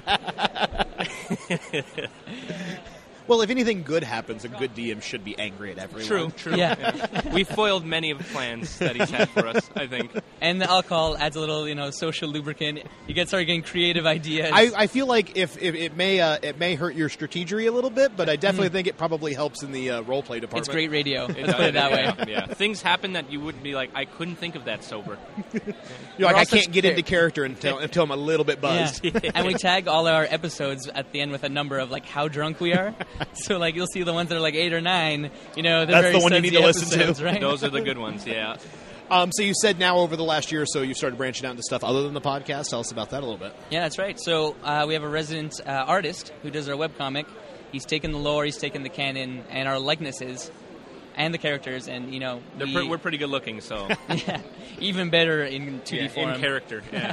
Well, if anything good happens, a good D M should be angry at everyone. True, true. Yeah. We foiled many of the plans that he's had for us, I think. And the alcohol adds a little, you know, social lubricant. You get start getting creative ideas. I, I feel like if, if it may uh, it may hurt your strategery a little bit, but I definitely think it probably helps in the uh, role play department. it's great radio. It Let's put it that yeah, way. Yeah. Things happen that you wouldn't be like, I couldn't think of that sober. You're like, We're I all such can't get char- into character until until I'm a little bit buzzed. Yeah. And we tag all our episodes at the end with a number of like how drunk we are. So like you'll see the ones that are like eight or nine. You know, they're That's very the one you sudsy need to listen to. episodes, Right? Those are the good ones, yeah. Um, so you said now over the last year or so you've started branching out into stuff other than the podcast. Tell us about that a little bit. Yeah, that's right. So uh, we have a resident uh, artist who does our webcomic. He's taken the lore, he's taken the canon, and our likenesses, and the characters, and you know, They're we, pre- we're pretty good looking, so yeah, even better in two D yeah, form. in character. Yeah.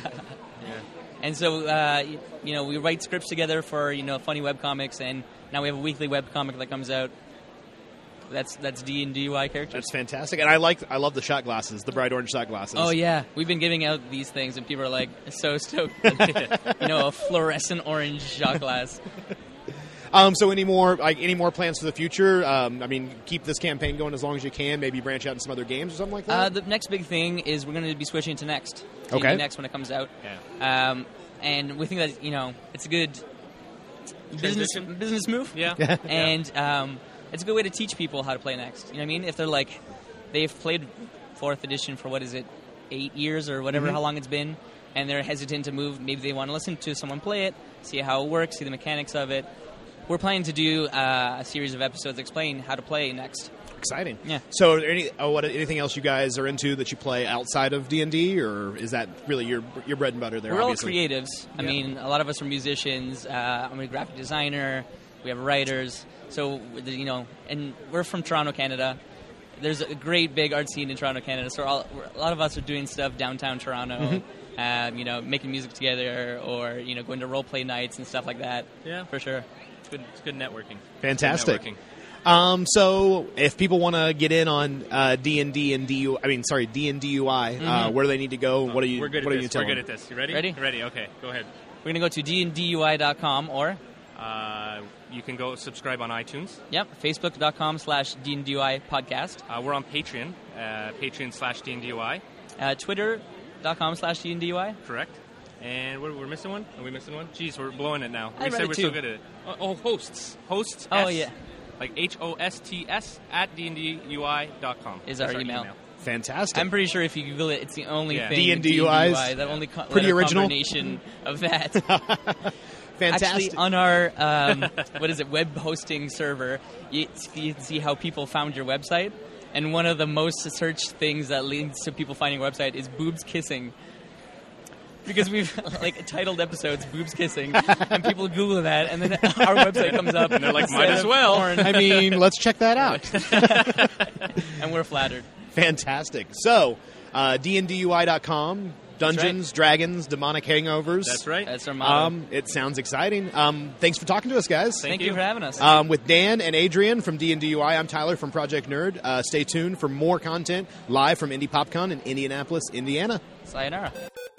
And so, uh, y- you know, we write scripts together for, you know, funny webcomics, and now we have a weekly webcomic that comes out. That's that's D and D U I characters. That's fantastic, and I like I love the shot glasses, the bright orange shot glasses. Oh yeah, we've been giving out these things, and people are like so stoked. You know, a fluorescent orange shot glass. Um, so any more like any more plans for the future? Um, I mean, keep this campaign going as long as you can. Maybe branch out into some other games or something like Uh, that. the next big thing is we're going to be switching to Next. D and D Okay. Next when it comes out. Yeah. Um, and we think that, you know, it's a good business Transition? business move. Yeah. And um, it's a good way to teach people how to play Next. You know what I mean? If they're like, they've played fourth edition for, what is it, eight years or whatever, Mm-hmm. how long it's been, and they're hesitant to move. Maybe they want to listen to someone play it, see how it works, see the mechanics of it. We're planning to do uh, a series of episodes explaining how to play Next. Exciting. Yeah. So, are there any oh, what anything else you guys are into that you play outside of D and D, or is that really your your bread and butter there? We're obviously? all creatives. I Yeah. mean, a lot of us are musicians. Uh, I'm a graphic designer. We have writers. So, you know, and we're from Toronto, Canada. There's a great big art scene in Toronto, Canada. So all, a lot of us are doing stuff downtown Toronto. Mm-hmm. Um, you know, making music together, or you know, going to role play nights and stuff like that. Yeah. For sure. It's good, it's good networking. Fantastic. Good networking. Um, so, if people want to get in on uh, D and D and D U, I mean, sorry, D and D U I, uh, where do they need to go? What are you? We're good what at are you this. We're telling good at them? this. You ready? Ready? Ready. Okay. Go ahead. We're going to go to d n d u i dot com or, Uh, you can go subscribe on iTunes. yep, facebook.com slash DNDUI podcast. Uh, we're on Patreon. Uh, Patreon slash DNDUI. Uh, twitter.com slash DNDUI. Correct. And what, we're missing one? Are we missing one? Jeez, we're blowing it now. I we read said it we're too. so good at it. Oh, oh hosts. Hosts. Oh, S, yeah. Like H O S T S at D N D U I dot com. Is our email. Fantastic. I'm pretty sure if you Google it, it's the only Yeah. thing. D and D with U Is, D and D U I, the only co- pretty letter original. combination of that. Fantastic. Actually, on our um, what is it, web hosting server, you, you can see how people found your website, and one of the most searched things that leads to people finding our website is boobs kissing. Because we've like titled episodes "boobs kissing," and people Google that, and then our website comes up, and they're like, "Might as well." Porn. I mean, let's check that out. And we're flattered. Fantastic. So, uh, D N D U I dot com, Dungeons, right. Dragons, Demonic Hangovers. That's right. That's our motto. Um, it sounds exciting. Um, thanks for talking to us, guys. Thank, Thank you. you for having us. Um, with Dan and Adrian from D N D U I, I'm Tyler from Project Nerd. Uh, stay tuned for more content live from Indie PopCon in Indianapolis, Indiana. Sayonara.